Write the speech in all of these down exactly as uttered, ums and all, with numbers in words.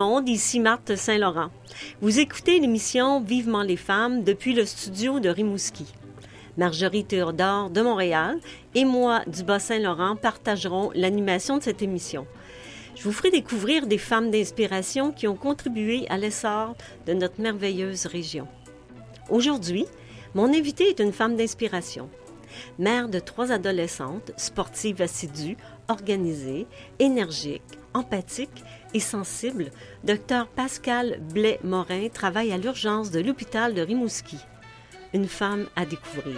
Ici Marthe Saint-Laurent. Vous écoutez l'émission Vivement les femmes depuis le studio de Rimouski. Marjorie Théodore de Montréal et moi du Bas-Saint-Laurent partagerons l'animation de cette émission. Je vous ferai découvrir des femmes d'inspiration qui ont contribué à l'essor de notre merveilleuse région. Aujourd'hui, mon invitée est une femme d'inspiration. Mère de trois adolescentes, sportive assidue, organisée, énergique, empathique et sensible, Dr Pascale Blais-Morin travaille à l'urgence de l'hôpital de Rimouski. Une femme à découvrir.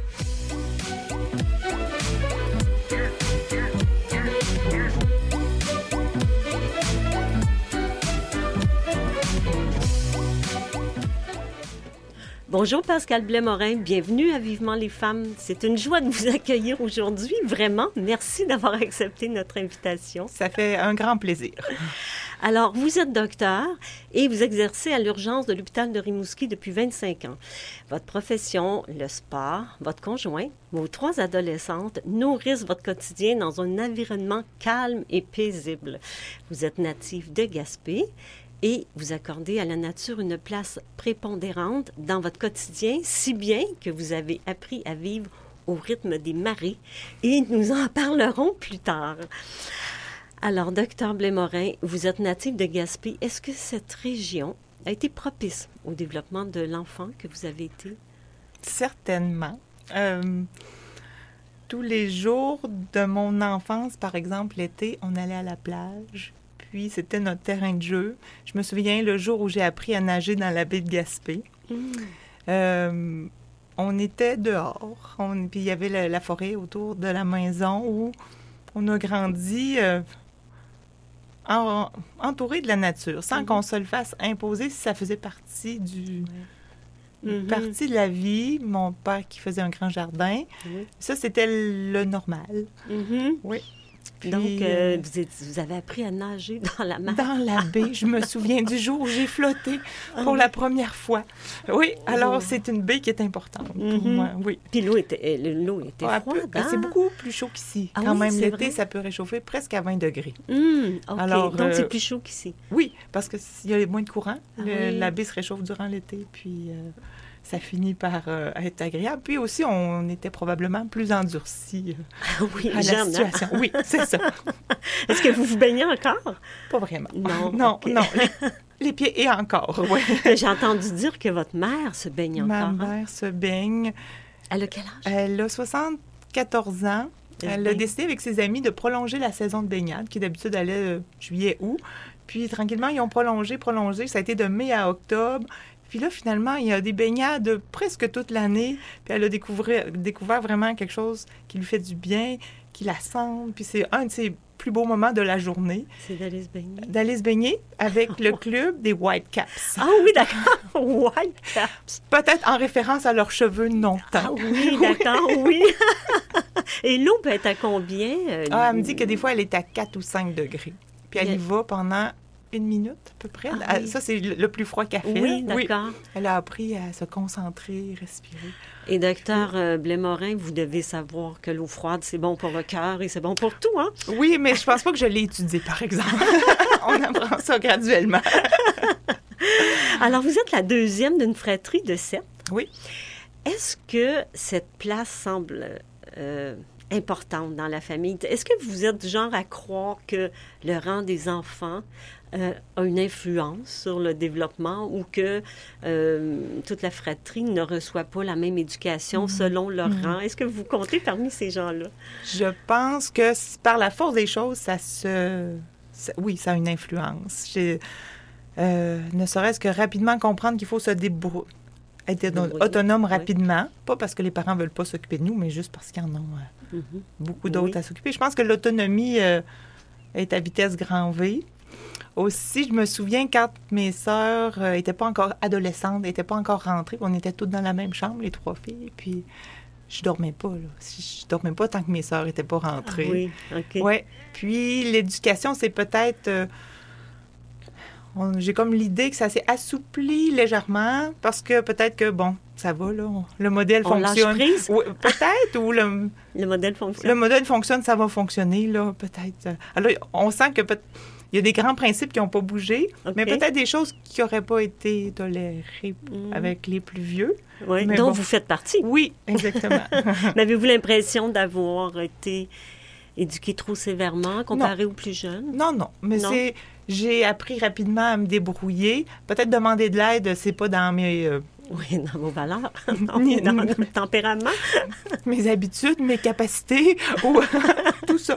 Bonjour Pascale Blais-Morin, bienvenue à Vivement les femmes. C'est une joie de vous accueillir aujourd'hui, vraiment. Merci d'avoir accepté notre invitation. Ça fait un grand plaisir. Alors, vous êtes docteur et vous exercez à l'urgence de l'hôpital de Rimouski depuis vingt-cinq ans. Votre profession, le sport, votre conjoint, vos trois adolescentes nourrissent votre quotidien dans un environnement calme et paisible. Vous êtes native de Gaspé et vous accordez à la nature une place prépondérante dans votre quotidien, si bien que vous avez appris à vivre au rythme des marées et nous en parlerons plus tard. Alors, docteur Blais-Morin, vous êtes native de Gaspé. Est-ce que cette région a été propice au développement de l'enfant que vous avez été? Certainement. Euh, tous les jours de mon enfance, par exemple, l'été, on allait à la plage. Puis, c'était notre terrain de jeu. Je me souviens le jour où j'ai appris à nager dans la baie de Gaspé. Mmh. Euh, on était dehors. On, puis, il y avait la, la forêt autour de la maison où on a grandi euh, en, entouré de la nature, sans mmh. qu'on se le fasse imposer si ça faisait partie du... Mmh. partie de la vie. Mon père qui faisait un grand jardin. Mmh. Ça, c'était le normal. Mmh. Oui. Puis, Donc, euh, vous, êtes, vous avez appris à nager dans la mer. Dans la baie. Je me souviens du jour où j'ai flotté pour la première fois. Oui, alors oh. c'est une baie qui est importante pour mm-hmm. moi, oui. Puis l'eau était, l'eau était ah, froide, hein? C'est beaucoup plus chaud qu'ici. Ah, Quand oui, même l'été, vrai? Ça peut réchauffer presque à vingt degrés. Mm, OK, alors, donc euh, c'est plus chaud qu'ici. Oui, parce qu'il y a moins de courant. Ah, le, oui. La baie se réchauffe durant l'été, puis... Euh, ça finit par euh, être agréable. Puis aussi, on était probablement plus endurcis euh, oui, à la jeune, situation. Hein? Oui, c'est ça. Est-ce que vous vous baignez encore? Pas vraiment. Non, non, okay. non. Les, les pieds et encore, oui. J'ai entendu dire que votre mère se baigne Ma encore. Ma mère hein? se baigne. Elle a quel âge? Elle a soixante-quatorze ans. Elle, Elle a décidé avec ses amis de prolonger la saison de baignade, qui d'habitude allait euh, juillet-août. Puis tranquillement, ils ont prolongé, prolongé. Ça a été de mai à octobre. Puis là, finalement, il y a des baignades presque toute l'année. Puis elle a découvert, découvert vraiment quelque chose qui lui fait du bien, qui la sent. Puis c'est un de ses plus beaux moments de la journée. C'est d'aller se baigner. D'aller se baigner avec le club des Whitecaps. Ah oui, d'accord. Whitecaps. Peut-être en référence à leurs cheveux non teints. Ah oui, d'accord, oui. Et l'eau peut être à combien? Euh, ah, elle me dit que des fois, elle est à quatre ou cinq degrés. Puis elle y va pendant... une minute, à peu près. Ah, oui. Ça, c'est le plus froid qu'elle fait. Oui, d'accord. Oui. Elle a appris à se concentrer, respirer. Et docteur euh, Blais-Morin, vous devez savoir que l'eau froide, c'est bon pour le cœur et c'est bon pour tout, hein? Oui, mais je pense pas que je l'ai étudié, par exemple. On apprend ça graduellement. Alors, vous êtes la deuxième d'une fratrie de sept. Oui. Est-ce que cette place semble... Euh, importante dans la famille. Est-ce que vous êtes du genre à croire que le rang des enfants euh, a une influence sur le développement ou que euh, toute la fratrie ne reçoit pas la même éducation mmh. selon leur mmh. rang? Est-ce que vous comptez parmi ces gens-là? Je pense que par la force des choses, ça se... Ça, oui, ça a une influence. J'ai, euh, ne serait-ce que rapidement comprendre qu'il faut se débrouiller. Être oui, autonome oui. rapidement, pas parce que les parents ne veulent pas s'occuper de nous, mais juste parce qu'ils en ont euh, mm-hmm. beaucoup d'autres oui. à s'occuper. Je pense que l'autonomie euh, est à vitesse grand V. Aussi, je me souviens quand mes sœurs n'étaient euh, pas encore adolescentes, n'étaient pas encore rentrées, on était toutes dans la même chambre, les trois filles, puis je dormais pas, là. Je dormais pas tant que mes sœurs n'étaient pas rentrées. Ah oui, OK. Ouais. Puis l'éducation, c'est peut-être... Euh, On, j'ai comme l'idée que ça s'est assoupli légèrement parce que peut-être que, bon, ça va, là, on, le modèle on fonctionne. Lâche prise? Oui, peut-être, ou le... le modèle fonctionne. Le modèle fonctionne, ça va fonctionner, là, peut-être. Alors, on sent que peut- Il y a des grands principes qui n'ont pas bougé, OK. mais peut-être des choses qui n'auraient pas été tolérées Mm. avec les plus vieux. Oui, Mais dont bon. vous faites partie. Oui, exactement. Mais avez-vous l'impression d'avoir été éduqué trop sévèrement comparé aux plus jeunes? non, non, mais Non. c'est... J'ai appris rapidement à me débrouiller. Peut-être demander de l'aide, c'est pas dans mes, euh, Oui, dans vos valeurs, non, Ni- dans notre tempérament. mes habitudes, mes capacités, ou tout ça.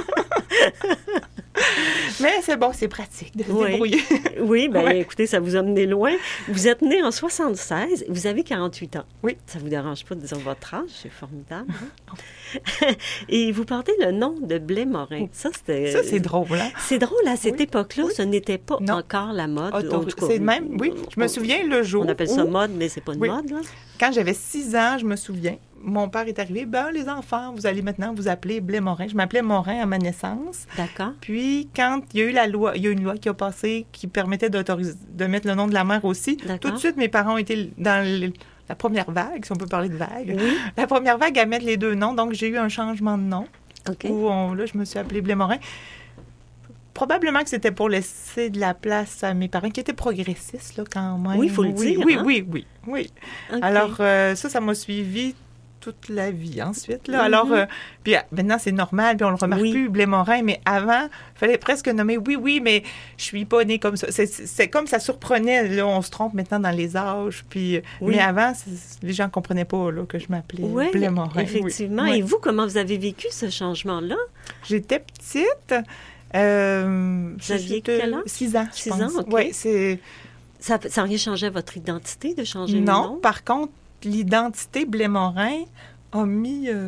Mais c'est bon, c'est pratique de se Oui. débrouiller. Oui, bien, Ouais. écoutez, ça vous a mené loin. Vous êtes né en soixante-seize, vous avez quarante-huit ans. Oui. Ça vous dérange pas de dire votre âge, c'est formidable. hein? Et vous portez le nom de Blais-Morin. Ça, c'était... Ça, c'est drôle, hein? C'est drôle, à cette Oui. époque-là, Oui. ce n'était pas Non. encore la mode. Auto- en tout cas. c'est même, oui. Je me souviens le jour On appelle ça où- mode, mais c'est pas une Oui. mode, là. Quand j'avais six ans, je me souviens, mon père est arrivé. Ben, les enfants, vous allez maintenant vous appeler Blais-Morin. Je m'appelais Morin à ma naissance. D'accord. Puis, quand il y a eu la loi, il y a une loi qui a passé qui permettait d'autoriser, de mettre le nom de la mère aussi. D'accord. Tout de suite, mes parents ont été dans le- la première vague, si on peut parler de vague. Oui. La première vague à mettre les deux noms. Donc, j'ai eu un changement de nom. OK. Où on- là, je me suis appelée Blais-Morin. Probablement que c'était pour laisser de la place à mes parents, qui étaient progressistes, là, quand même. Oui, il faut le oui, dire, Oui, hein? oui, oui, oui. OK. Alors, euh, ça, ça m'a suivi toute la vie ensuite. Là. Mhm. Alors, euh, puis ah, maintenant, c'est normal, puis on le remarque Oui. plus, Blais-Morin, mais avant, il fallait presque nommer, oui, oui, mais je suis pas née comme ça. C'est, c'est comme ça surprenait, là, on se trompe maintenant dans les âges, puis... Oui. Mais avant, c'est- les gens comprenaient pas, là, que je m'appelais Oui, Blais-Morin. Oui. effectivement. Oui. Et vous, comment vous avez vécu ce changement-là? J'étais petite. Euh, Vous aviez j'étais- quel âge? Six ans, je Six pense. ans, OK. Oui, c'est... Ça n'a rien changé à votre identité de changer le Non, nom? par contre, l'identité Blais-Morin a mis... euh,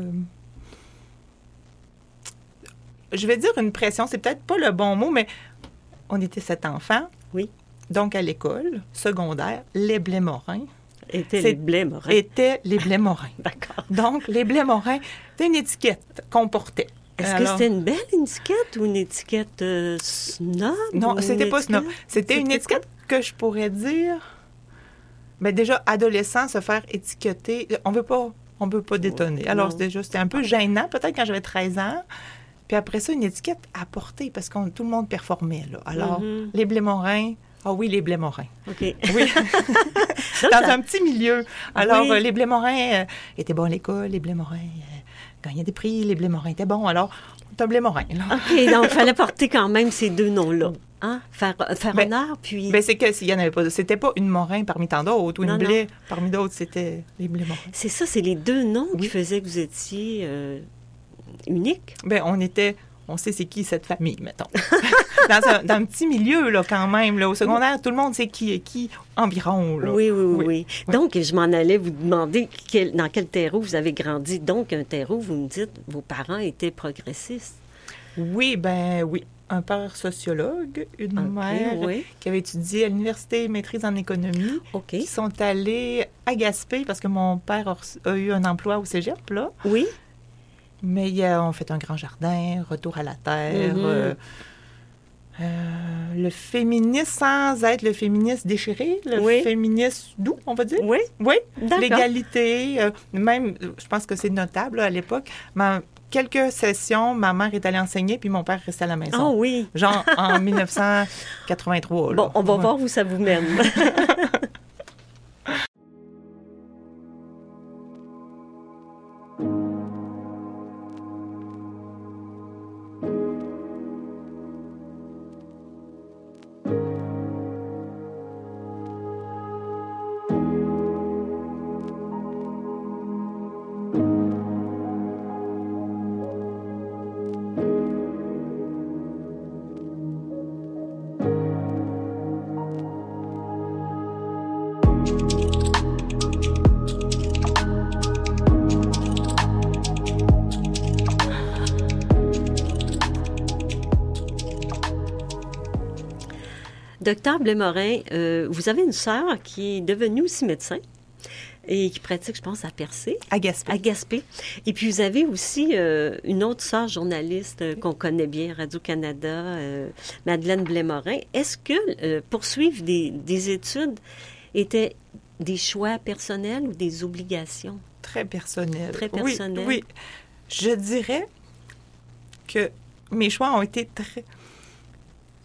Je vais dire une pression, c'est peut-être pas le bon mot, mais on était sept enfants. Oui. Donc, à l'école secondaire, les Blais-Morin Étaient c'est- les Blais-Morin. étaient les Blais-Morin. D'accord. Donc, les Blais-Morin, c'était une étiquette qu'on portait. Est-ce que Alors- c'était une belle étiquette ou une étiquette euh, snob? Non, ou c'était une pas snob. étiquette- C'était une C'était étiquette que je pourrais dire... Mais déjà, adolescent, se faire étiqueter, on veut pas, on veut pas détonner. Alors, non. déjà, c'était un peu gênant, peut-être quand j'avais treize ans. Puis après ça, une étiquette à porter, parce que tout le monde performait, là. Alors, Mhm. les Blais-Morins... Ah oui, les Blais-Morins. OK. Oui, Donc, dans ça- un petit milieu. Alors, Oui. euh, les Blais-Morins euh, étaient bons à l'école, les Blais-Morins euh, gagnaient des prix, les Blais-Morins étaient bons. Alors, on est un Blais-Morin, là. OK, donc il fallait porter quand même ces deux noms-là. Hein? Faire, faire Ben, honneur, puis... Ben, c'est que s'il y en avait pas, c'était pas une Morin parmi tant d'autres, ou une Non, non. Blais parmi d'autres, c'était les Blais-Morins. C'est ça, c'est les deux noms qui Oui. faisaient que vous étiez euh, unique. Ben, on était, on sait c'est qui cette famille, mettons. dans, un, dans un petit milieu, là, quand même, là, au secondaire, tout le monde sait qui est qui environ, là. Oui, oui, oui, Oui. oui. Oui. Donc, je m'en allais vous demander quel- dans quel terreau vous avez grandi. Donc, un terreau, vous me dites, vos parents étaient progressistes. Oui, ben oui. Un père sociologue, une OK, mère oui. qui avait étudié à l'université maîtrise en économie, OK. qui sont allés à Gaspé parce que mon père a, reçu- a eu un emploi au cégep, là. Oui. Mais ils ont fait un grand jardin, retour à la terre. Mhm. euh, euh, le féminisme sans être le féministe déchiré, le Oui. féministe doux, on va dire. Oui. Oui, D'accord. l'égalité, euh, même, euh, je pense que c'est notable là, à l'époque. Ma- quelques sessions, ma mère est allée enseigner, puis mon père restait à la maison. Ah oui. Genre en mille neuf cent quatre-vingt-trois. là. Bon, on va Ouais. voir où ça vous mène. Docteur Blais-Morin, euh, vous avez une sœur qui est devenue aussi médecin et qui pratique, je pense, à Percé, À Gaspé. à Gaspé. Et puis, vous avez aussi euh, une autre sœur journaliste euh, qu'on connaît bien, Radio-Canada, euh, Madeleine Blais-Morin. Est-ce que euh, poursuivre des, des études était des choix personnels ou des obligations? Très personnel. Très Oui, personnel. Oui, Je dirais que mes choix ont été très...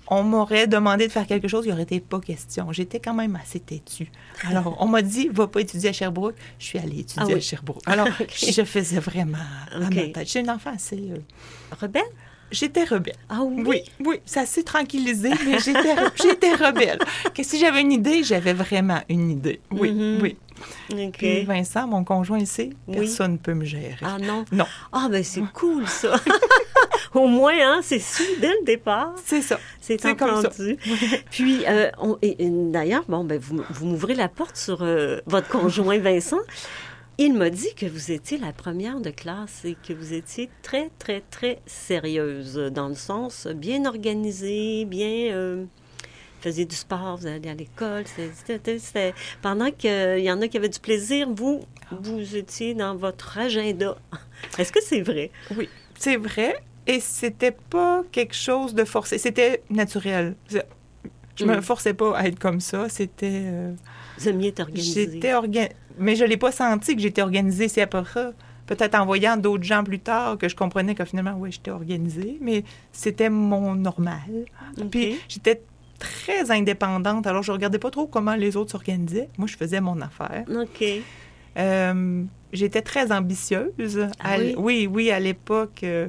on m'aurait demandé de faire quelque chose, il n'y aurait été pas question. J'étais quand même assez têtue. Alors, on m'a dit, va pas étudier à Sherbrooke. Je suis allée étudier ah oui. à Sherbrooke. Alors, okay. je faisais vraiment okay. à ma tête. J'étais une enfant assez... Euh... Rebelle? J'étais rebelle. Ah oui? Oui, oui. Ça s'est tranquillisé, mais j'étais, j'étais rebelle. Que si j'avais une idée, j'avais vraiment une idée. Oui, mm-hmm. oui. Okay. Puis Vincent, mon conjoint ici, oui. personne ne peut me gérer. Ah non? Non. Ah, ben c'est cool, ça. Au moins, hein, c'est su dès le départ. C'est ça. C'est, c'est comme ça. Puis, euh, on, et, et, d'ailleurs, bon, ben, vous, vous m'ouvrez la porte sur euh, votre conjoint Vincent. Il m'a dit que vous étiez la première de classe et que vous étiez très, très, très sérieuse, dans le sens bien organisée, bien... Euh, vous faisiez du sport, vous alliez à l'école. C'était, c'était... Pendant qu'il y en a qui avaient du plaisir, vous, vous étiez dans votre agenda. Est-ce que c'est vrai? Oui, c'est vrai. Et c'était pas quelque chose de forcé. C'était naturel. Je me mm. forçais pas à être comme ça. C'était... Euh... Vous aimiez être organisée. J'étais organisée. Mais je l'ai pas senti que j'étais organisée. C'est après ça, peut-être en voyant d'autres gens plus tard, que je comprenais que finalement, oui, j'étais organisée. Mais c'était mon normal. Okay. Puis j'étais très indépendante. Alors, je regardais pas trop comment les autres s'organisaient. Moi, je faisais mon affaire. OK. Euh, j'étais très ambitieuse. Ah, à, oui? oui, oui, à l'époque... Euh,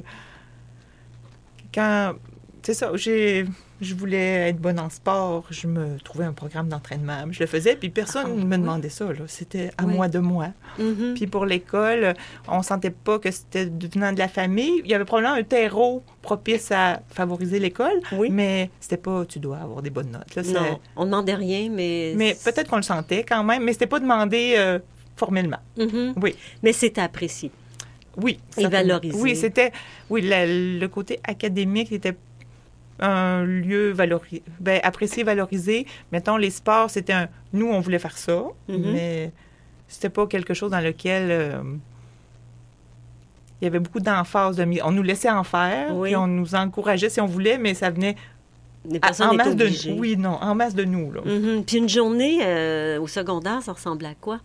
Quand, c'est ça, j'ai, je voulais être bonne en sport, je me trouvais un programme d'entraînement, je le faisais, puis personne ne ah, me demandait oui. ça, là. C'était à oui. moi de moi. Mm-hmm. Puis pour l'école, on sentait pas que c'était venant de la famille. Il y avait probablement un terreau propice à favoriser l'école, oui. mais c'était pas, tu dois avoir des bonnes notes. Là, non, on demandait rien, mais... Mais peut-être qu'on le sentait quand même, mais c'était pas demandé euh, formellement. Mm-hmm. Oui. Mais c'était apprécié. Oui. Et valorisé. Oui, c'était... Oui, la, le côté académique était un lieu valorisé, ben, apprécié, valorisé. Mettons, les sports, c'était un... Nous, on voulait faire ça, mm-hmm. mais c'était pas quelque chose dans lequel... Euh, il y avait beaucoup d'emphase. De... On nous laissait en faire, oui. puis on nous encourageait si on voulait, mais ça venait... Les personnes en masse obligées. de... Oui, non, en masse de nous, là. Mm-hmm. Puis une journée euh, au secondaire, ça ressemblait à quoi?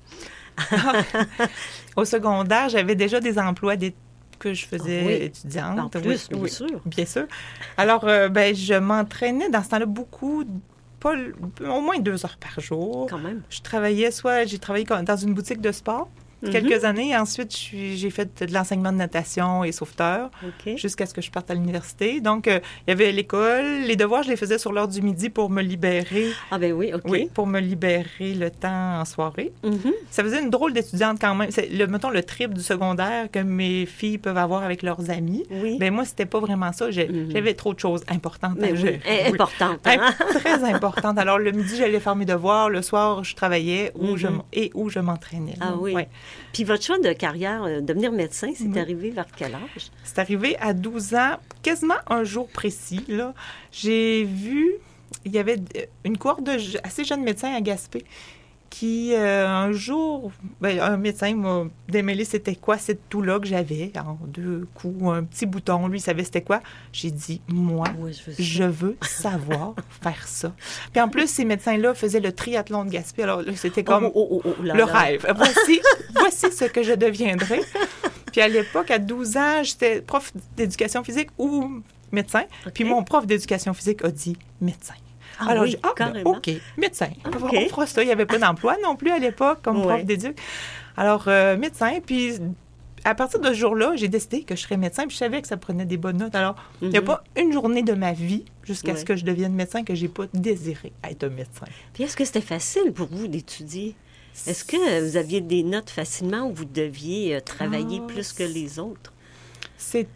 Au secondaire, j'avais déjà des emplois d'études que je faisais oui. étudiante. En plus, oui, bien oui, sûr. Bien sûr. Alors, euh, ben, je m'entraînais dans ce temps-là beaucoup, pas, au moins deux heures par jour. Quand même. Je travaillais, soit j'ai travaillé dans une boutique de sport mm-hmm. quelques années. Ensuite, je suis, j'ai fait de l'enseignement de natation et sauveteur okay. jusqu'à ce que je parte à l'université. Donc, euh, il y avait l'école. Les devoirs, je les faisais sur l'heure du midi pour me libérer. Ah ben oui, OK. Oui, pour me libérer le temps en soirée. Mm-hmm. Ça faisait une drôle d'étudiante quand même. C'est, le, mettons, le triple du secondaire que mes filles peuvent avoir avec leurs amis. Oui. Ben moi, c'était pas vraiment ça. J'ai, mm-hmm. J'avais trop de choses importantes Mais à gérer. Oui. Importantes. Hein? Très importantes. Alors, le midi, j'allais faire mes devoirs. Le soir, je travaillais où mm-hmm. je, et où je m'entraînais. Ah donc, oui. Ouais. Puis votre choix de carrière, euh, devenir médecin, c'est oui. arrivé vers quel âge? C'est arrivé à douze ans, quasiment un jour précis. Là. J'ai vu, il y avait une cohorte de assez jeunes médecins à Gaspé qui, euh, un jour, ben, un médecin m'a démêlé c'était quoi cette toux-là que j'avais, en deux coups, un petit bouton, lui, il savait c'était quoi. J'ai dit, moi, oui, je, veux je veux savoir faire ça. Puis en plus, ces médecins-là faisaient le triathlon de Gaspé, alors là, c'était comme oh, oh, oh, oh, là, le là. rêve. Voici, voici ce que je deviendrai. Puis à l'époque, à douze ans, j'étais prof d'éducation physique ou médecin. Okay. Puis mon prof d'éducation physique a dit médecin. Ah, alors, oui, j'ai ah, ben, OK, médecin. Okay. On fera ça. Il n'y avait pas d'emploi non plus à l'époque comme ouais. prof d'éduc. Alors, euh, médecin. Puis, à partir de ce jour-là, j'ai décidé que je serais médecin. Puis, je savais que ça prenait des bonnes notes. Alors, il mm-hmm. n'y a pas une journée de ma vie jusqu'à ouais. ce que je devienne médecin que je n'ai pas désiré être un médecin. Puis, est-ce que c'était facile pour vous d'étudier? Est-ce que vous aviez des notes facilement ou vous deviez travailler ah, plus que les autres? C'est...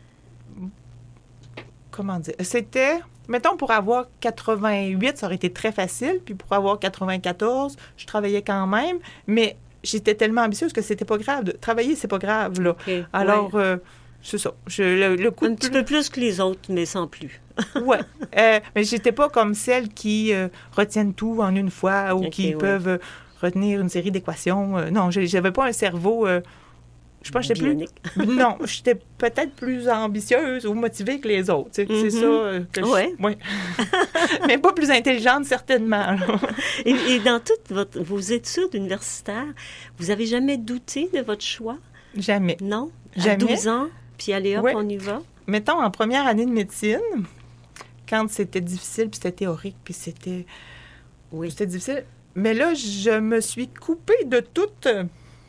Comment dire? C'était... Mettons, pour avoir quatre-vingt-huit, ça aurait été très facile. Puis pour avoir quatre-vingt-quatorze, je travaillais quand même. Mais j'étais tellement ambitieuse que c'était pas grave. De... Travailler, c'est pas grave, là. Okay, Alors, ouais. euh, c'est ça. Je, le, le coup Un petit peu plus que les autres, mais sans plus. Oui. Euh, mais j'étais pas comme celles qui euh, retiennent tout en une fois ou okay, qui ouais. peuvent euh, retenir une série d'équations. Euh, non, j'avais pas un cerveau... Euh, Je pense que j'étais Bionique. plus... Non, j'étais peut-être plus ambitieuse ou motivée que les autres. Tu sais, mm-hmm. C'est ça que ouais. je... Oui. Mais pas plus intelligente, certainement. et, et dans toutes votre, vos études universitaires, vous avez jamais douté de votre choix? Jamais. Non? Jamais. À douze ans, puis allez hop, ouais. on y va? Mettons, en première année de médecine, quand c'était difficile, puis c'était théorique, puis c'était, Oui. c'était difficile. Mais là, je me suis coupée de toute euh,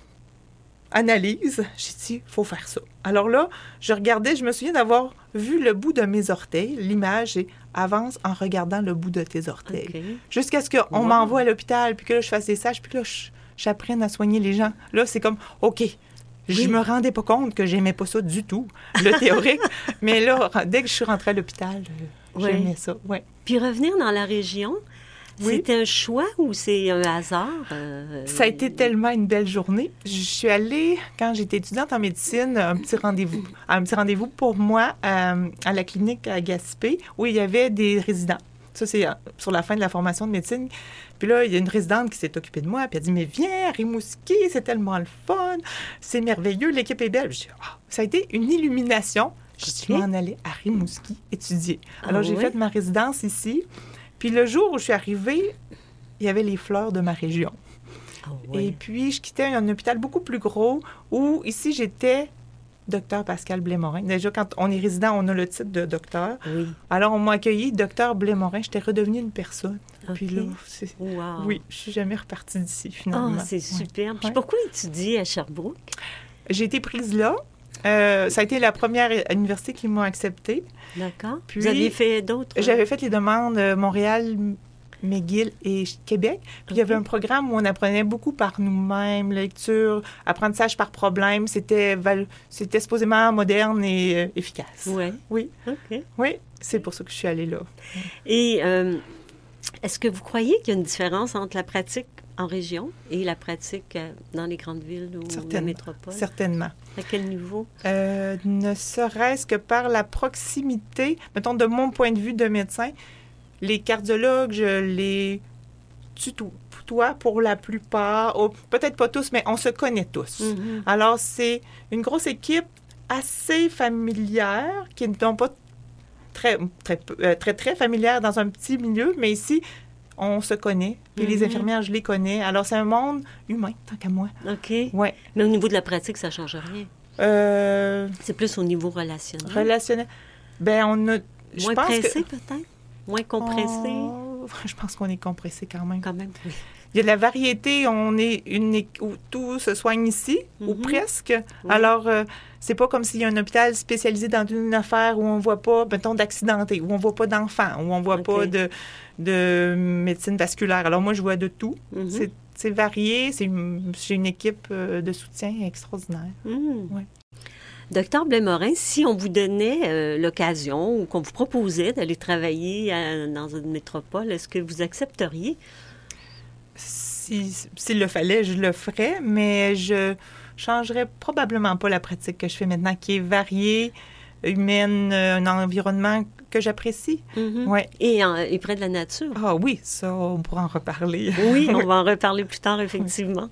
analyse. J'ai dit, il faut faire ça. Alors là, je regardais, je me souviens d'avoir vu le bout de mes orteils, l'image, et avance en regardant le bout de tes orteils. OK. Jusqu'à ce qu'on Wow. m'envoie à l'hôpital, puis que là, je fasse des stages, puis que là, je- j'apprenne à soigner les gens. Là, c'est comme, OK, je Oui. me rendais pas compte que j'aimais pas ça du tout, le théorique. Mais là, dès que je suis rentrée à l'hôpital, euh, Oui. j'aimais ça, ouais. Puis revenir dans la région, Oui. c'était un choix ou c'est un hasard? euh, Ça a été tellement une belle journée. Je suis allée, quand j'étais étudiante en médecine, un petit rendez-vous, un petit rendez-vous pour moi euh, à la clinique à Gaspé, où il y avait des résidents. Ça, c'est euh, sur la fin de la formation de médecine. Puis là, il y a une résidente qui s'est occupée de moi, puis elle a dit, mais viens, à Rimouski, c'est tellement le fun, c'est merveilleux, l'équipe est belle. Je dis, ah, ça a été une illumination. Je dis, je OK. m'en allais à Rimouski étudier. Ah Alors, j'ai oui? fait ma résidence ici. Puis le jour où je suis arrivée, il y avait les fleurs de ma région. Ah Et oui. puis, je quittais un hôpital beaucoup plus gros où, ici, j'étais docteur Pascal Blais-Morin. Déjà, quand on est résident, on a le titre de docteur. Oui. Alors, on m'a accueilli, docteur Blais-Morin. J'étais redevenue une personne. Puis OK. là, c'est... Wow. Oui, je suis jamais repartie d'ici, Ah, finalement. c'est Ouais. superbe. Puis Ouais. pourquoi étudier à Sherbrooke? J'ai été prise là. Euh, ça a été la première université qui m'a acceptée. D'accord. Puis, Vous aviez fait d'autres? J'avais fait les demandes euh, Montréal, McGill et Québec. Puis il y avait OK. un programme où on apprenait beaucoup par nous-mêmes, lecture, apprentissage par problème. C'était, val- c'était supposément moderne et euh, efficace. Oui. Oui, OK. oui, c'est pour ça que je suis allée là. Et euh, est-ce que vous croyez qu'il y a une différence entre la pratique en région et la pratique euh, dans les grandes villes ou la Certainement. métropole? Certainement. À quel niveau? Euh, ne serait-ce que par la proximité, mettons, de mon point de vue de médecin, les cardiologues, je les tutoie pour la plupart, oh, peut-être pas tous, mais on se connaît tous. Mhm. Alors, c'est une grosse équipe assez familière, qui ne sont pas très, très, peu- euh, très, très familière dans un petit milieu, mais ici, on se connaît. Puis les Mhm. infirmières, je les connais. Alors, c'est un monde humain, tant qu'à moi. OK. Ouais. Mais au niveau de la pratique, ça ne change rien. Euh, C'est plus au niveau relationnel. relationnel. Ben, on a... je Moins pense pressé, que- peut-être? Moins compressé? Oh, je pense qu'on est compressé quand même. Quand même, oui. Il y a de la variété. On est une é- où tout se soigne ici, ou Mhm. presque. Oui. Alors, euh, c'est pas comme s'il y a un hôpital spécialisé dans une affaire où on voit pas, mettons, d'accidentés, où on voit pas d'enfants, où on voit OK. pas de, de médecine vasculaire. Alors, moi, je vois de tout. Mhm. C'est, c'est varié. C'est une, j'ai une équipe euh, de soutien extraordinaire. Mhm. Ouais. Docteur Blais-Morin, si on vous donnait euh, l'occasion ou qu'on vous proposait d'aller travailler à- dans une métropole, est-ce que vous accepteriez? Si, s'il le fallait, je le ferais, mais je changerais probablement pas la pratique que je fais maintenant, qui est variée, humaine, euh, un environnement que j'apprécie. Mhm. Ouais. Et, en- et près de la nature. Ah oui, ça, on pourra en reparler. Oui, on va en reparler plus tard, effectivement.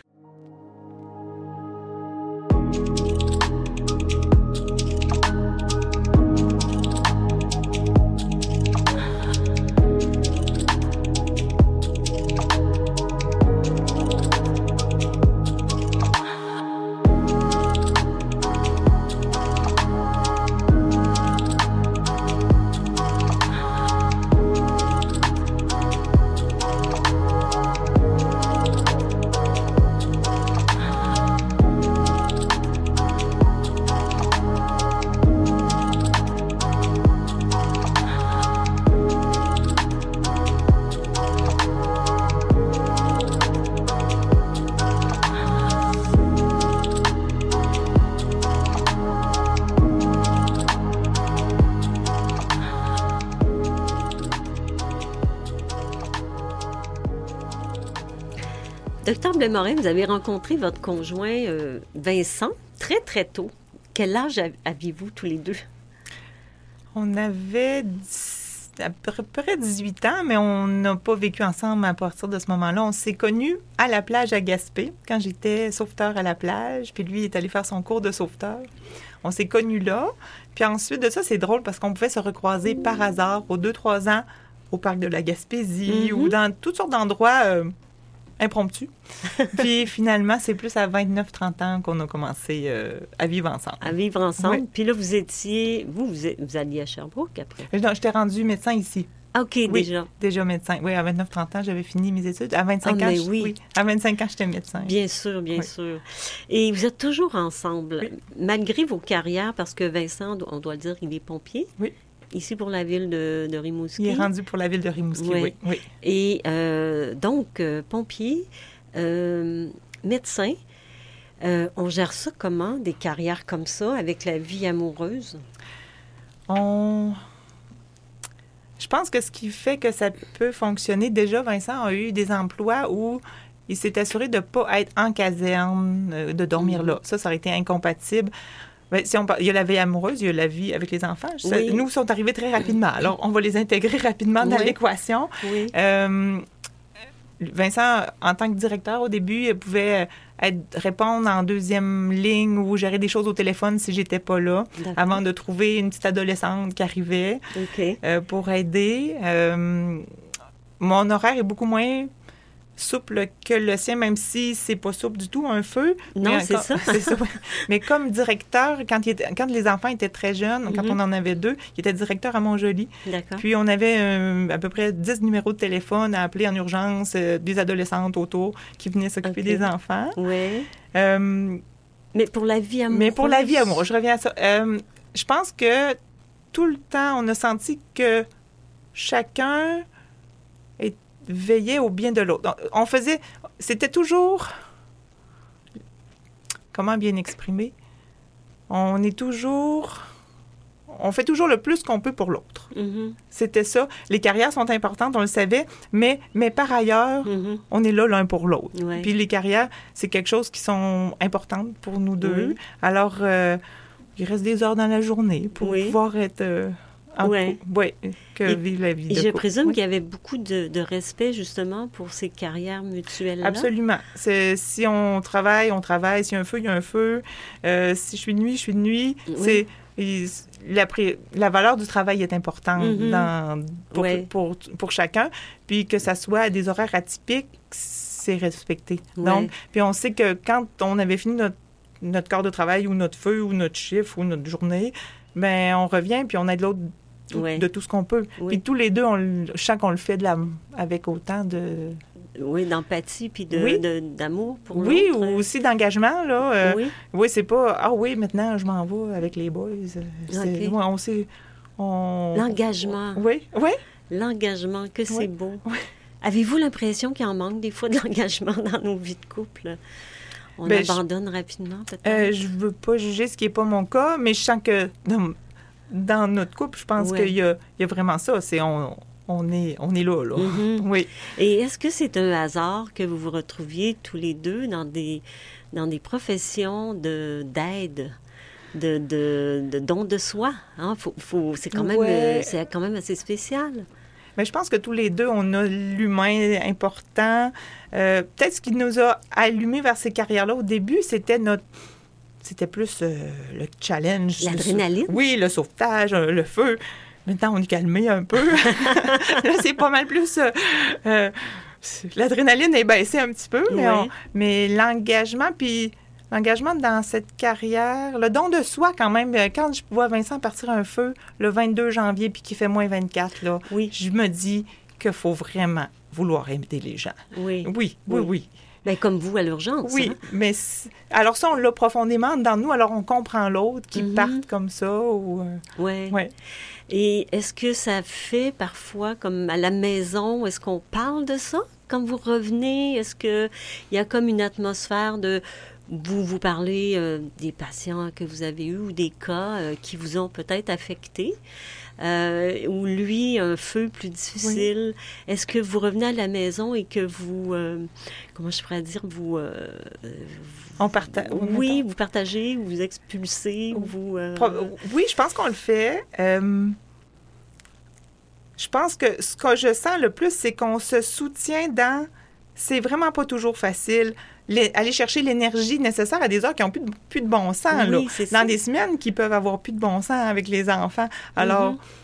Docteur Blais-Morin, vous avez rencontré votre conjoint euh, Vincent très, très tôt. Quel âge av- aviez-vous tous les deux? On avait dix- à peu près dix-huit ans, mais on n'a pas vécu ensemble à partir de ce moment-là. On s'est connus à la plage à Gaspé, quand j'étais sauveteur à la plage, puis lui il est allé faire son cours de sauveteur. On s'est connus là. Puis ensuite de ça, c'est drôle parce qu'on pouvait se recroiser par hasard aux deux trois ans au parc de la Gaspésie Mhm. ou dans toutes sortes d'endroits euh, impromptu. Puis finalement, c'est plus à vingt-neuf trente ans qu'on a commencé euh, à vivre ensemble. À vivre ensemble. Oui. Puis là, vous étiez... Vous, vous, êtes- vous alliez à Sherbrooke après? Non, j'étais rendue médecin ici. Ah, OK, Oui, déjà. déjà médecin. Oui, à vingt-neuf trente ans, j'avais fini mes études. À vingt-cinq Ah, ans, mais je- oui. à vingt-cinq ans, j'étais médecin. Bien sûr, bien Oui. sûr. Et vous êtes toujours ensemble, Oui. malgré vos carrières, parce que Vincent, on doit le dire, il est pompier. Oui. Ici pour la ville de, de Rimouski. Il est rendu pour la ville de Rimouski, Oui. oui. oui. Et euh, donc, euh, pompier, euh, médecin, euh, on gère ça comment, des carrières comme ça, avec la vie amoureuse? On... Je pense que ce qui fait que ça peut fonctionner, déjà, Vincent a eu des emplois où il s'est assuré de ne pas être en caserne, euh, de dormir Mhm. là. Ça, ça aurait été incompatible. Ben, si on parle, il y a la vie amoureuse, il y a la vie avec les enfants. Ça, Oui. Nous, sont arrivés très rapidement. Alors, on va les intégrer rapidement dans Oui. l'équation. Oui. Euh, Vincent, en tant que directeur, au début, il pouvait être, répondre en deuxième ligne ou gérer des choses au téléphone si j'étais pas là, D'accord. avant de trouver une petite adolescente qui arrivait OK. euh, pour aider. Euh, mon horaire est beaucoup moins souple que le sien, même si c'est pas souple du tout, un feu. Non, Mais c'est encore- ça. c'est ça. Mais comme directeur, quand, il était- quand les enfants étaient très jeunes, quand Mhm. on en avait deux, il était directeur à Montjoly. D'accord. Puis on avait euh, à peu près dix numéros de téléphone à appeler en urgence, euh, des adolescentes autour qui venaient s'occuper OK. des enfants. Oui. Euh, Mais pour la vie amoureuse? mais pour la vie amoureuse, je reviens à ça. Euh, je pense que tout le temps, on a senti que chacun est- veillait au bien de l'autre. On on faisait... C'était toujours... Comment bien exprimer? On est toujours... On fait toujours le plus qu'on peut pour l'autre. Mhm. C'était ça. Les carrières sont importantes, on le savait, mais, mais par ailleurs, Mhm. on est là l'un pour l'autre. Ouais. Puis les carrières, c'est quelque chose qui sont importantes pour nous deux. Oui. Alors, euh, il reste des heures dans la journée pour Oui. pouvoir être euh, en Ouais. couple. Oui, que Et- vivre la vie Et de je couple. présume Oui. qu'il y avait beaucoup de, de respect, justement, pour ces carrières mutuelles-là. Absolument. C'est, si on travaille, on travaille. S'il y a un feu, il y a un feu. Euh, si je suis de nuit, je suis de nuit. Oui. C'est, il- la, pré- la valeur du travail est importante Mhm. dans, pour, Ouais. pour, pour chacun. Puis que ça soit à des horaires atypiques, c'est respecté. Ouais. Donc, puis on sait que quand on avait fini notre, notre quart de travail ou notre feu ou notre chiffre ou notre journée, ben on revient puis on aide l'autre tout- Ouais. de tout ce qu'on peut. Oui. Puis tous les deux, on, le- je sens qu'on le fait de la, avec autant de... Oui, d'empathie puis de, Oui. de- d'amour pour Oui, l'autre. ou aussi d'engagement, là. Euh, Oui. oui, c'est pas, ah oui, maintenant, je m'en vais avec les boys. Euh, C'est, OK. ouais, on sait... On... L'engagement. Oui, oui. L'engagement, que c'est Oui. beau. Oui. Avez-vous l'impression qu'il en manque des fois de l'engagement dans nos vies de couple? On Ben, je- abandonne rapidement, peut-être? Euh, je veux pas juger ce qui est pas mon cas, mais je sens que dans, dans notre couple, je pense Ouais. qu'il y a, il y a vraiment ça. C'est on, on est, on est là, là. Mhm. Oui. Et est-ce que c'est un hasard que vous vous retrouviez tous les deux dans des, dans des professions de, d'aide, de, de, de don de soi? Hein? Faut, faut, c'est, quand même, Ouais. euh, c'est quand même assez spécial. Mais je pense que tous les deux, on a l'humain important. Euh, peut-être ce qui nous a allumés vers ces carrières-là au début, c'était notre... C'était plus euh, le challenge. L'adrénaline? Le- oui, le sauvetage, euh, le feu. Maintenant, on est calmé un peu. Là, c'est pas mal plus... euh, euh, c'est- l'adrénaline est baissée un petit peu, mais, Ouais. on- mais l'engagement, puis l'engagement dans cette carrière, le don de soi quand même, euh, quand je vois Vincent partir un feu le vingt-deux janvier puis qu'il fait moins vingt-quatre, là, Oui. je me dis qu'il faut vraiment vouloir aider les gens. Oui. Oui, oui, Oui. oui. Ben, comme vous à l'urgence. Oui, hein? mais c- alors ça, on l'a profondément dans nous, alors on comprend l'autre qui Mhm. parte comme ça. Ou, euh, Ouais. ouais. Et est-ce que ça fait parfois, comme à la maison, est-ce qu'on parle de ça quand vous revenez? Est-ce qu'il y a comme une atmosphère de... Vous vous parlez euh, des patients que vous avez eus ou des cas euh, qui vous ont peut-être affecté, euh, ou lui, un feu plus difficile. Est-ce que vous revenez à la maison et que vous... euh, comment je pourrais dire? Vous... euh, On partage. oui, vous partagez, vous expulsez, vous... euh, Oui, je pense qu'on le fait. Euh, je pense que ce que je sens le plus, c'est qu'on se soutient dans... C'est vraiment pas toujours facile. Les- aller chercher l'énergie nécessaire à des heures qui n'ont plus de, plus de bon sens. Oui, là. c'est Dans ça. des semaines qui peuvent avoir plus de bon sens avec les enfants. Alors, Mhm.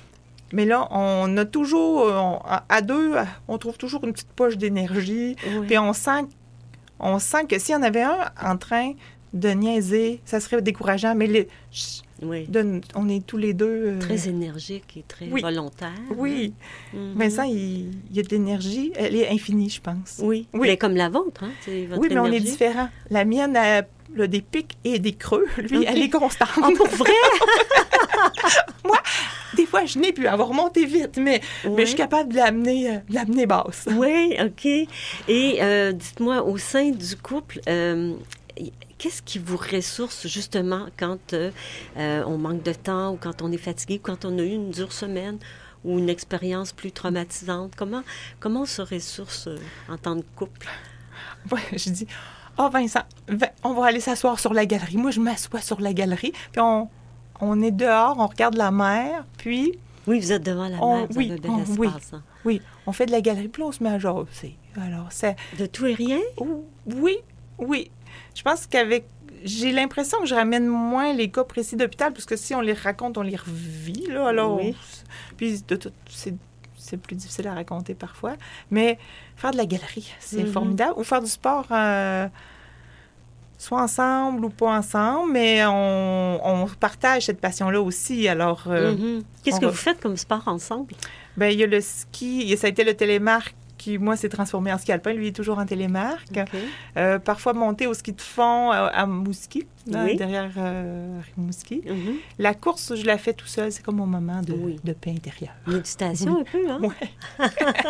Mais là, on a toujours, on, à deux, on trouve toujours une petite poche d'énergie. Oui. Puis on sent, on sent que s'il y en avait un en train de niaiser, ça serait décourageant. Mais les, oui. de, on est tous les deux... Euh... Très énergique et très oui. volontaire. Oui. Hein? Mm-hmm. Vincent, il, il y a de l'énergie. Elle est infinie, je pense. Oui. oui. Mais comme la vôtre, hein? C'est votre oui, mais énergie. On est différents. La mienne a, a des pics et des creux. Lui, okay. Elle est constante. Oh, pour vrai? Moi, des fois, je n'ai plus à avoir monté vite, mais, oui. mais je suis capable de l'amener, euh, de l'amener basse. Oui, OK. Et euh, dites-moi, au sein du couple, euh, qu'est-ce qui vous ressource justement quand euh, euh, on manque de temps ou quand on est fatigué ou quand on a eu une dure semaine ou une expérience plus traumatisante? Comment, comment on se ressource euh, en tant que couple? Oui, je dis, « Oh Vincent, on va aller s'asseoir sur la galerie. » Moi, je m'assois sur la galerie, puis on... On est dehors, on regarde la mer, puis... Oui, vous êtes devant la on, mer, vous oui, avez un bel on, espace. Oui, hein. oui, on fait de la galerie, puis on se met à jaser. Alors, c'est... De tout et rien? Oui, oui. Je pense qu'avec... J'ai l'impression que je ramène moins les cas précis d'hôpital, parce que si on les raconte, on les revit, là, alors... Oui. Puis, de tout, c'est, c'est plus difficile à raconter parfois. Mais faire de la galerie, c'est mm-hmm. formidable. Ou faire du sport... Euh, soit ensemble ou pas ensemble, mais on, on partage cette passion-là aussi. Alors, euh, mm-hmm. Qu'est-ce que va... vous faites comme sport ensemble? Bien, il y a le ski, ça a été le télémarque qui, moi, s'est transformé en ski alpin. Lui, il est toujours en télémarque. Okay. Euh, parfois, monter au ski de fond à, à Rimouski, là, oui. derrière euh, Rimouski. Mm-hmm. La course, je la fais tout seul. C'est comme mon moment de, oui. de paix intérieure. Méditation oui. un peu, hein? Oui.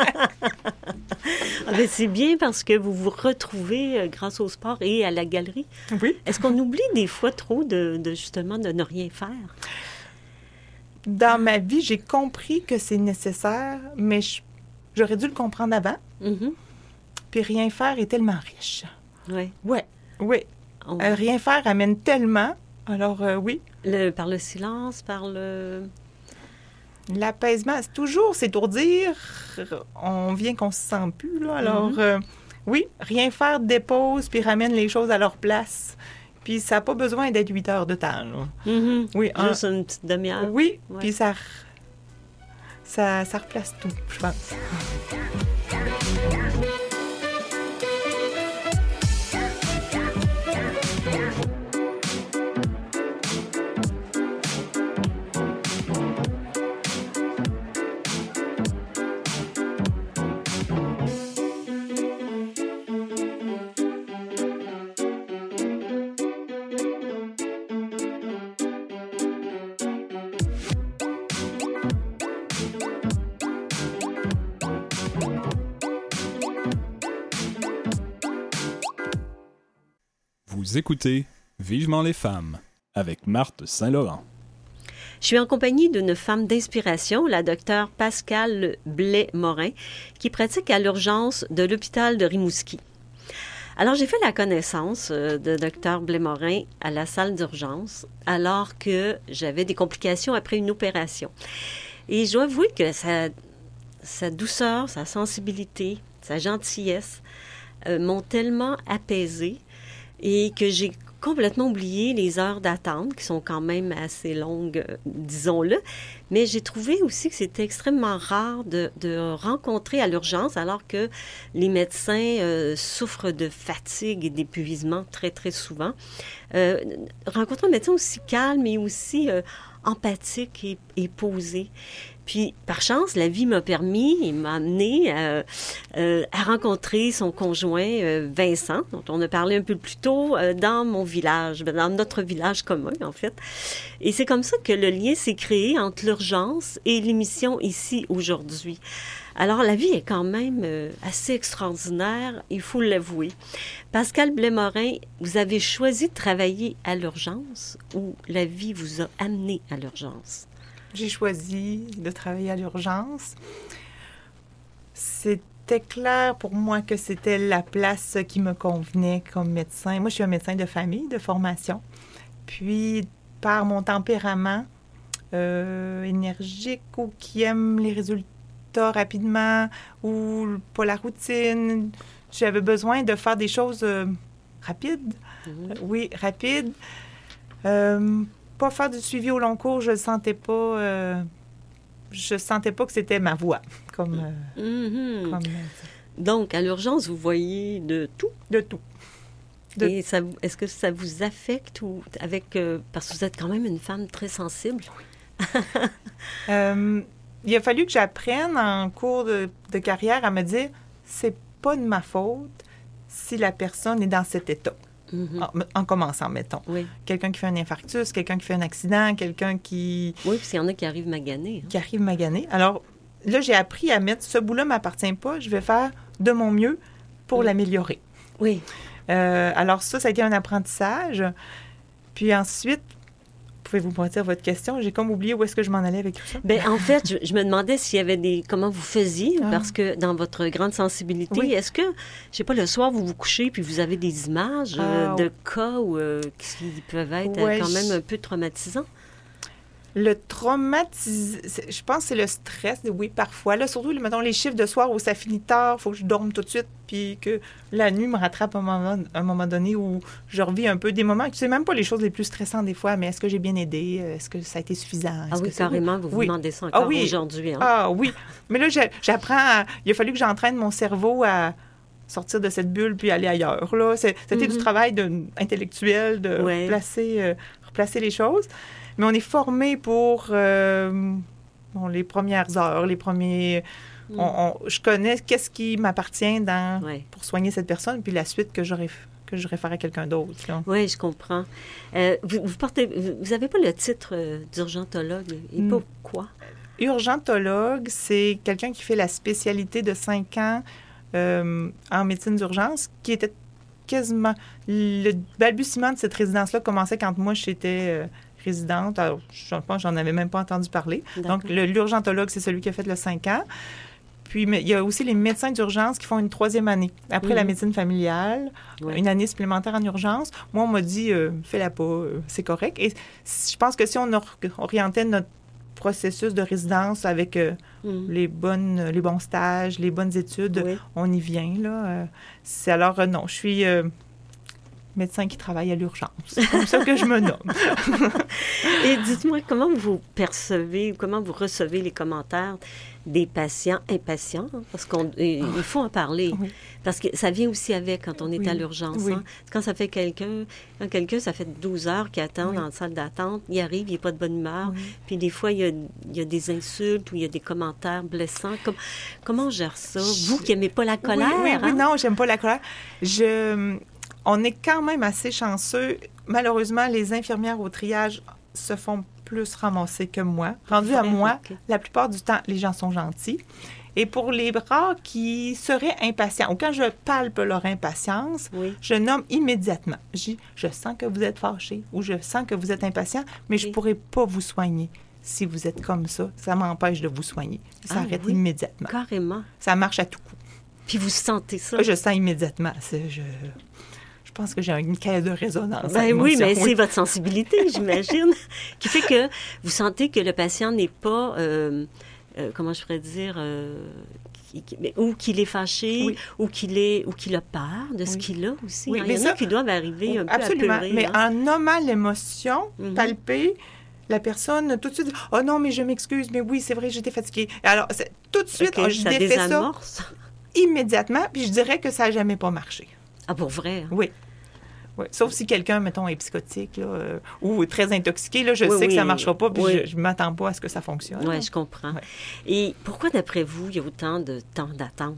Ah, mais c'est bien parce que vous vous retrouvez euh, grâce au sport et à la galerie. Oui. Est-ce qu'on oublie des fois trop de, de justement de ne rien faire? Dans ma vie, j'ai compris que c'est nécessaire, mais je, j'aurais dû le comprendre avant. Mm-hmm. Puis rien faire est tellement riche. Oui. Oui, oui. On... Euh, rien faire amène tellement. Alors, euh, oui. Le, par le silence, par le... L'apaisement, c'est toujours s'étourdir. On vient qu'on se sent plus, là. Alors, mm-hmm. euh, oui, rien faire dépose puis ramène les choses à leur place. Puis ça n'a pas besoin d'être huit heures de temps, là. Mm-hmm. Oui, juste un... une petite demi-heure. Oui, ouais. Puis ça, ça, ça replace tout, je pense. Vous écoutez Vivement les femmes avec Marthe Saint-Laurent. Je suis en compagnie d'une femme d'inspiration, la docteure Pascale Blais-Morin, qui pratique à l'urgence de l'hôpital de Rimouski. Alors, j'ai fait la connaissance de docteur Blais-Morin à la salle d'urgence alors que j'avais des complications après une opération. Et je dois avouer que sa, sa douceur, sa sensibilité, sa gentillesse euh, m'ont tellement apaisée et que j'ai complètement oublié les heures d'attente, qui sont quand même assez longues, euh, disons-le. Mais j'ai trouvé aussi que c'était extrêmement rare de, de rencontrer à l'urgence, alors que les médecins euh, souffrent de fatigue et d'épuisement très, très souvent. Euh, rencontrer un médecin aussi calme et aussi euh, empathique et, et posé. Puis, par chance, la vie m'a permis et m'a amené à, euh, à rencontrer son conjoint euh, Vincent, dont on a parlé un peu plus tôt, euh, dans mon village, dans notre village commun, en fait. Et c'est comme ça que le lien s'est créé entre l'urgence et l'émission ici aujourd'hui. Alors, la vie est quand même euh, assez extraordinaire, il faut l'avouer. Pascale Blais-Morin, vous avez choisi de travailler à l'urgence ou la vie vous a amené à l'urgence? J'ai choisi de travailler à l'urgence. C'était clair pour moi que c'était la place qui me convenait comme médecin. Moi, je suis un médecin de famille, de formation. Puis, par mon tempérament euh, énergique ou qui aime les résultats rapidement ou pas la routine, j'avais besoin de faire des choses euh, rapides. Mmh. Oui, rapides. Euh, Pas faire du suivi au long cours, je ne le sentais pas euh, je sentais pas que c'était ma voie. Comme, euh, Mm-hmm. comme Donc, à l'urgence, vous voyez de tout. de tout. De- Et ça, vous- est-ce que ça vous affecte ou avec... euh, parce que vous êtes quand même une femme très sensible. Euh, il a fallu que j'apprenne en cours de, de carrière à me dire, c'est pas de ma faute si la personne est dans cet état. Mhm. En, en commençant, mettons. Oui. Quelqu'un qui fait un infarctus, quelqu'un qui fait un accident, quelqu'un qui, Oui, puis il y en a qui arrivent maganés. hein. qui arrive magané. Alors là, j'ai appris à mettre, ce bout-là ne m'appartient pas, je vais faire de mon mieux pour Mm. l'améliorer. Oui. Euh, alors ça, ça a été un apprentissage. Puis ensuite, pouvez-vous me dire votre question? J'ai comme oublié où est-ce que je m'en allais avec tout ça. Ben en fait, je, je me demandais s'il y avait des... Comment vous faisiez, Ah. parce que dans votre grande sensibilité, Oui. est-ce que, je sais pas, le soir, vous vous couchez puis vous avez des images euh, Ah. de cas où, euh, qui peuvent être euh, Ouais, quand même je- un peu traumatisants? Le traumatisme, je pense que c'est le stress, oui, parfois. Là, surtout, mettons, les chiffres de soir où ça finit tard, il faut que je dorme tout de suite, puis que la nuit me rattrape à un moment, un moment donné où je revis un peu des moments. Tu sais même pas les choses les plus stressantes des fois, mais est-ce que j'ai bien aidé? Est-ce que ça a été suffisant? Ah Est-ce oui, que c'est- carrément, vous vous Oui. demandez ça encore Ah oui. aujourd'hui. Hein? Ah oui. Mais là, j'ai- j'apprends. à- Il a fallu que j'entraîne mon cerveau à sortir de cette bulle puis aller ailleurs. Là, C'est- c'était Mhm. du travail de, intellectuel de Ouais. replacer, euh, replacer les choses. Mais on est formé pour euh, bon, les premières heures, les premiers. Mm. on- on- je connais qu'est-ce qui m'appartient dans Ouais. pour soigner cette personne, puis la suite que j'aurais que je réfère à quelqu'un d'autre. là. Oui, je comprends. Euh, vous, vous portez, vous n'avez pas le titre euh, d'urgentologue. Et Mm. pourquoi? Urgentologue, c'est quelqu'un qui fait la spécialité de cinq ans euh, en médecine d'urgence, qui était quasiment... Le balbutiement de cette résidence-là commençait quand moi, j'étais euh, résidente. Alors, je pense que j'en avais même pas entendu parler. D'accord. Donc, le- l'urgentologue, c'est celui qui a fait le cinq ans. Puis, mais il y a aussi les médecins d'urgence qui font une troisième année. Après Mhm. la médecine familiale, Ouais. une année supplémentaire en urgence. Moi, on m'a dit, euh, fais-la pas, euh, c'est correct. Et je pense que si on or- orientait notre processus de résidence avec euh, Mm. les bonnes, les bons stages, les bonnes études, Oui. on y vient, là. Euh, c'est alors, euh, non, je suis euh, médecin qui travaille à l'urgence. C'est comme ça que je me nomme. Et dites-moi, comment vous percevez, comment vous recevez les commentaires des patients impatients? hein, Parce qu'il faut en parler. Oui. Parce que ça vient aussi avec quand on est Oui. à l'urgence. Oui. hein. Quand ça fait quelqu'un, quand quelqu'un, ça fait douze heures qu'il attend Oui. dans la salle d'attente, il arrive, il n'est pas de bonne humeur. Oui. Puis des fois, il y, a, il y a des insultes ou il y a des commentaires blessants. Comme, comment on gère ça? Vous qui n'aimez pas la colère? Oui, oui, oui, hein? non, j'aime pas la colère. Je, on est quand même assez chanceux. Malheureusement, les infirmières au triage se font plus ramasser que moi. Rendu à Ouais, moi, ok. la plupart du temps, les gens sont gentils. Et pour les rares qui seraient impatients, ou quand je palpe leur impatience, Oui. je nomme immédiatement. Je dis, je sens que vous êtes fâché ou je sens que vous êtes impatient, mais je ne Oui. pourrai pas vous soigner. Si vous êtes comme ça, ça m'empêche de vous soigner. Ça Ah, arrête oui. immédiatement. Carrément. Ça marche à tout coup. Puis vous sentez ça? Je sens immédiatement. C'est- Je, je pense que j'ai une caisse de résonance. Ben à oui, l'émotion. mais c'est votre sensibilité, j'imagine, qui fait que vous sentez que le patient n'est pas, euh, euh, comment je pourrais dire, euh, qui- qui- mais- ou qu'il est fâché, Oui. ou qu'il est, ou qu'il a peur de ce Oui. qu'il a aussi. Oui, hein. mais Il y en a ça- qui doivent arriver un peu Absolument. apeurés. Mais hein. en nommant l'émotion, Mhm. palpée, la personne tout de suite dit, oh non, mais je m'excuse, mais oui, c'est vrai, j'étais fatiguée. Alors, c'est- tout de suite, Ok, je ça défais ça désamorce. immédiatement, puis je dirais que ça n'a jamais pas marché. Ah, pour vrai? hein? Oui. Oui. Sauf si quelqu'un, mettons, est psychotique là, euh, ou très intoxiqué, là, je Oui, sais que oui. ça ne marchera pas, puis Oui. je ne m'attends pas à ce que ça fonctionne. Oui, je comprends. Ouais. Et pourquoi, d'après vous, il y a autant de temps d'attente?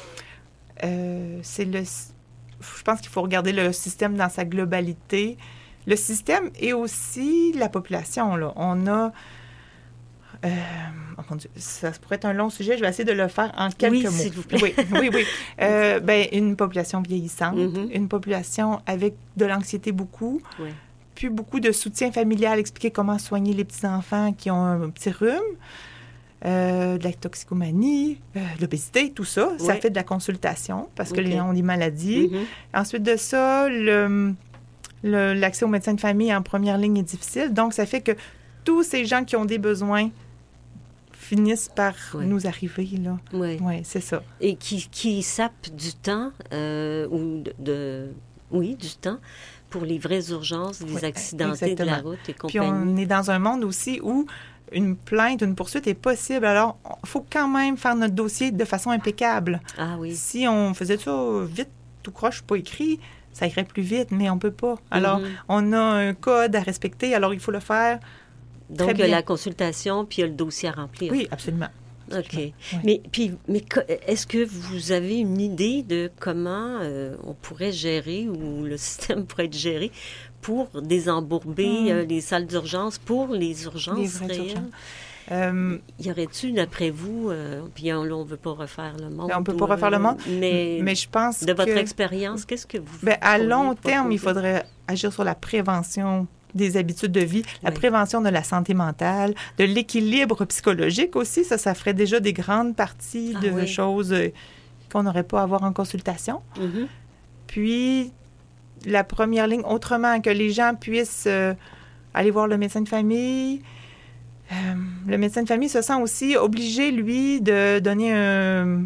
Euh, c'est le... Je pense qu'il faut regarder le système dans sa globalité. Le système et aussi la population. Là. On a... Euh, oh mon Dieu, ça pourrait être un long sujet. Je vais essayer de le faire en quelques Oui, mots. s'il vous plaît. Oui, oui, oui. Euh, ben, une population vieillissante, Mhm. une population avec de l'anxiété beaucoup, Oui. puis beaucoup de soutien familial, expliquer comment soigner les petits-enfants qui ont un petit rhume, euh, de la toxicomanie, euh, de l'obésité, tout ça. Ça Oui. fait de la consultation parce que OK. les gens ont des maladies. Mhm. Ensuite de ça, le, le- l'accès aux médecins de famille en première ligne est difficile. Donc, ça fait que tous ces gens qui ont des besoins finissent par Oui. nous arriver, là. Oui. Oui, c'est ça. Et qui, qui sapent du temps, euh, ou de, de- oui, du temps, pour les vraies urgences, les Oui, accidentés exactement. de la route et Puis compagnie. on est dans un monde aussi où une plainte, une poursuite est possible. Alors, il faut quand même faire notre dossier de façon impeccable. Ah oui. Si on faisait ça vite, tout croche, pas écrit, ça irait plus vite, mais on peut pas. Alors, Mhm. on a un code à respecter, alors il faut le faire. Donc, très il y a bien. la consultation, puis il y a le dossier à remplir. Oui, absolument. OK. Ouais. Mais, puis, mais co- est-ce que vous avez une idée de comment euh, on pourrait gérer ou le système pourrait être géré pour désembourber Mm. euh, les salles d'urgence pour les urgences Les vraies réelles? urgences. Euh, Y aurait-tu, d'après vous, euh, puis on ne veut pas refaire le monde? on peut ou, pas refaire le euh, monde, Mais, mais je pense de votre que... expérience, qu'est-ce que vous Ben, à pourriez long terme, il proposer? faudrait agir sur la prévention des habitudes de vie, la Oui. prévention de la santé mentale, de l'équilibre psychologique aussi. Ça, ça ferait déjà des grandes parties Ah de oui. choses euh, qu'on n'aurait pas à avoir en consultation. Mhm. Puis, la première ligne, autrement, que les gens puissent euh, aller voir le médecin de famille. Euh, le médecin de famille se sent aussi obligé, lui, de donner un,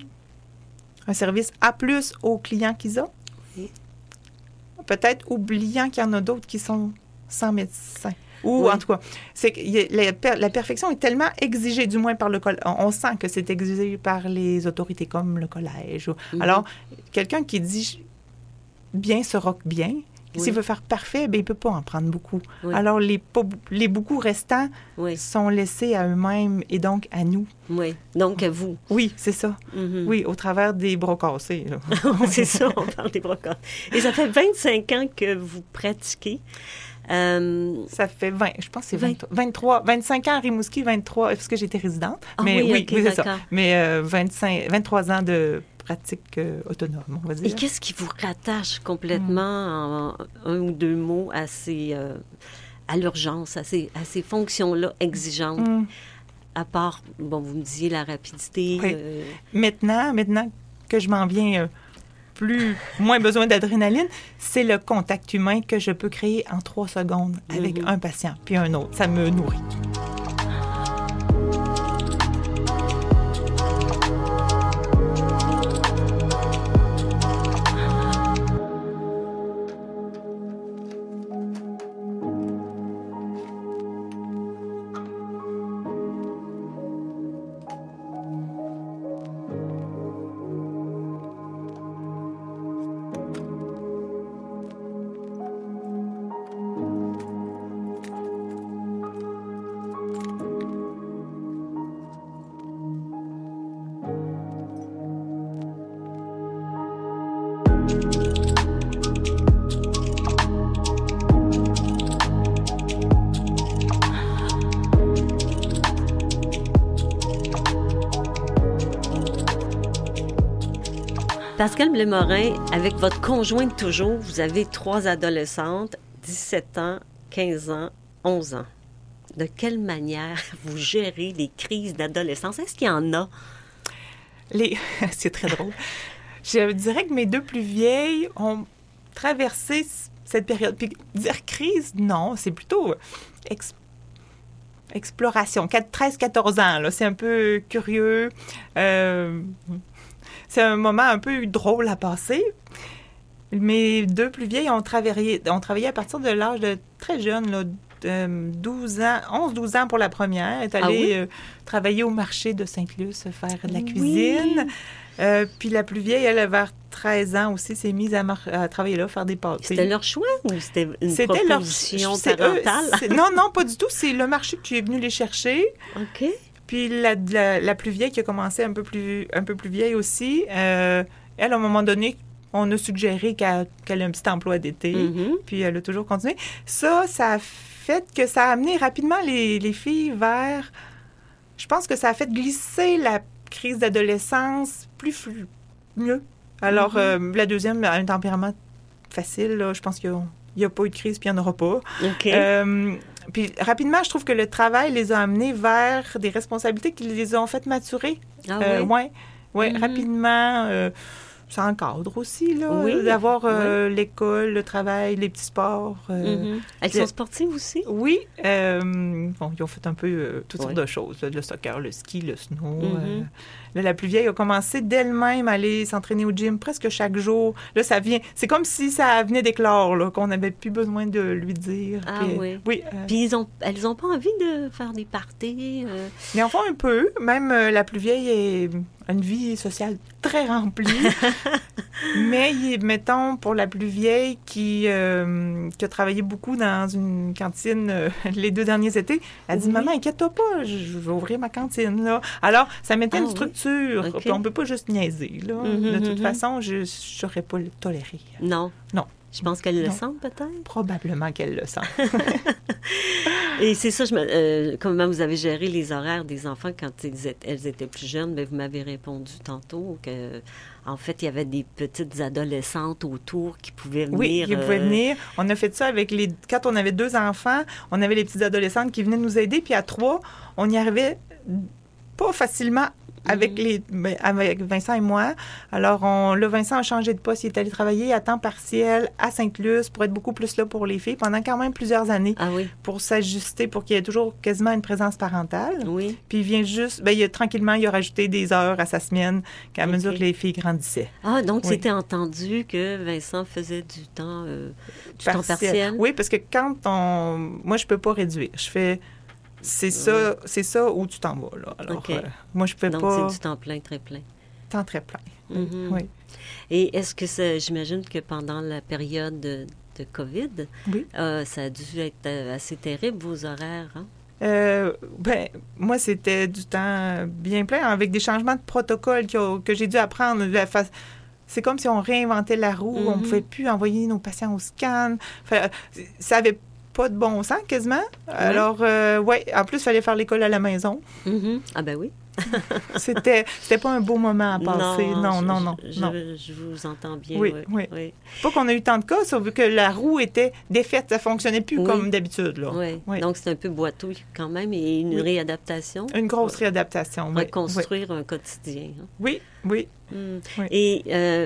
un service A plus aux clients qu'ils ont. Oui. Peut-être oubliant qu'il y en a d'autres qui sont sans médecin. Ou Oui. en tout cas, c'est que y a- la, per- la perfection est tellement exigée, du moins par le collège. On, on sent que c'est exigé par les autorités comme le collège. ou- Mhm. Alors, quelqu'un qui dit bien sera bien. Oui. S'il veut faire parfait, ben, il ne peut pas en prendre beaucoup. Oui. Alors, les, pas- les beaucoup restants Oui, sont laissés à eux-mêmes et donc à nous. oui. Donc, à vous. Oui, c'est ça. Mhm. Oui, au travers des bras cassés. là. C'est ça, on parle des brocantes. Et ça fait vingt-cinq ans que vous pratiquez. Euh, Ça fait vingt, je pense que c'est vingt. vingt, vingt-trois, vingt-cinq ans à Rimouski, vingt-trois, parce que j'étais résidente. Ah mais oui, oui, ok, oui, c'est ça. d'accord. Mais euh, vingt-cinq, vingt-trois ans de pratique euh, autonome, on va et dire. qu'est-ce qui vous rattache complètement en un ou deux mots à ces, euh, à l'urgence, à ces, à ces fonctions-là exigeantes, Hum. à part, bon, vous me disiez la rapidité. Oui. euh, Maintenant, maintenant que je m'en viens euh, plus, moins besoin d'adrénaline, c'est le contact humain que je peux créer en trois secondes avec Mhm. un patient puis un autre. Ça me nourrit. Pascal Blais-Morin, avec votre conjointe toujours, vous avez trois adolescentes, dix-sept ans, quinze ans, onze ans. De quelle manière vous gérez les crises d'adolescence? Est-ce qu'il y en a? Les... c'est très drôle. Je dirais que mes deux plus vieilles ont traversé c- cette période. Puis dire crise, non, c'est plutôt ex- exploration. treize quatorze ans, là, c'est un peu curieux. Euh, c'est un moment un peu drôle à passer. Mes deux plus vieilles ont travaillé, ont travaillé à partir de l'âge de très jeune, là, de douze ans, onze douze ans pour la première. Elle est allée Ah oui? euh, travailler au marché de Sainte-Luce, faire de la Oui. cuisine. Euh, puis la plus vieille, elle, vers treize ans aussi, s'est mise à, mar- à travailler là, faire des pâtes. C'était leur choix ou c'était une C'était leur proposition c'est eux, parentale? c'est- non, non, pas du tout. C'est le marché qui est venu les chercher. OK. Puis la, la, la plus vieille qui a commencé un peu plus, un peu plus vieille aussi, euh, elle, à un moment donné, on a suggéré qu'elle, qu'elle ait un petit emploi d'été. Mhm. Puis elle a toujours continué. Ça, ça a fait que ça a amené rapidement les, les filles vers... Je pense que ça a fait glisser la crise d'adolescence plus flu- mieux. Alors, Mhm. euh, la deuxième a un tempérament facile. Là. Je pense qu'il n'y a, a pas eu de crise, puis il n'y en aura pas. OK. Euh, puis rapidement, je trouve que le travail les a amenés vers des responsabilités qui les ont fait maturer. ah Euh, oui? ouais, ouais, Mhm. rapidement. euh, ça encadre aussi, là, Oui, d'avoir euh, oui. l'école, le travail, les petits sports. euh, Mhm. Elles le- sont sportives aussi? Oui, euh, bon, ils ont fait un peu euh, toutes Oui. sortes de choses, là, le soccer, le ski, le snow. Mhm. euh. Là, la plus vieille a commencé d'elle-même à aller s'entraîner au gym presque chaque jour. Là, ça vient, c'est comme si ça venait d'éclore, là, qu'on n'avait plus besoin de lui dire. Ah Puis, oui. Oui. euh, Puis ils ont, elles n'ont pas envie de faire des parties? euh, Ils en font un peu. Même euh, la plus vieille est, a une vie sociale très remplie. Mais, il est, mettons, pour la plus vieille qui, euh, qui a travaillé beaucoup dans une cantine euh, les deux derniers étés, elle dit, Oui. maman, inquiète-toi pas, je, je vais ouvrir ma cantine, là. Alors, ça mettait Ah une oui. structure. OK. Puis on peut pas juste niaiser, là. Mhm, De toute mhm. façon, je ne saurais pas le tolérer. Non. Non. Je pense qu'elles le Non. sentent peut-être. Probablement qu'elle le sent. Et c'est ça, je me, euh, comment vous avez géré les horaires des enfants quand ils étaient- elles étaient plus jeunes? Bien, vous m'avez répondu tantôt que, en fait, il y avait des petites adolescentes autour qui pouvaient venir. Oui, ils pouvaient euh, venir. On a fait ça avec les... Quand on avait deux enfants, on avait les petites adolescentes qui venaient nous aider, puis à trois, on y arrivait pas facilement avec, les... ben, avec Vincent et moi. Alors, on... là, Vincent a changé de poste. Il est allé travailler à temps partiel à Sainte-Luce pour être beaucoup plus là pour les filles pendant quand même plusieurs années Ah oui, pour s'ajuster, pour qu'il y ait toujours quasiment une présence parentale. oui. Puis il vient juste... Ben, il a, tranquillement, il a rajouté des heures à sa semaine à mesure Ok. que les filles grandissaient. Ah, donc Oui. c'était entendu que Vincent faisait du temps, euh, du temps Partiel. partiel. Oui, parce que quand on... Moi, je peux pas réduire. Je fais... C'est ça, c'est ça où tu t'en vas, là. Alors, OK. euh, moi, je fais Donc pas c'est du temps plein, très plein. temps très plein. Mhm. Oui. Et est-ce que ça, j'imagine que pendant la période de, de COVID, Oui. euh, ça a dû être euh, assez terrible, vos horaires, hein? Euh, ben, moi, c'était du temps bien plein, avec des changements de protocole qui ont- que j'ai dû apprendre. La fa- C'est comme si on réinventait la roue. On Mhm. pouvait plus envoyer nos patients au scan. Fait, ça avait pas de bon sens, quasiment. Alors, euh, ouais, en plus, il fallait faire l'école à la maison. Mhm. Ah ben oui. C'était, c'était pas un beau moment à passer. Non, je- non, non. Je, non. je- je vous entends bien. Oui, oui, oui. Pas qu'on a eu tant de cas, sauf que la roue était défaite. Ça fonctionnait plus Oui. comme d'habitude, là. Oui. Oui. Donc c'est un peu boiteux quand même et une Oui. réadaptation. Une grosse réadaptation. Oui, Reconstruire un quotidien. hein. oui, oui. Mm. Oui. Et euh,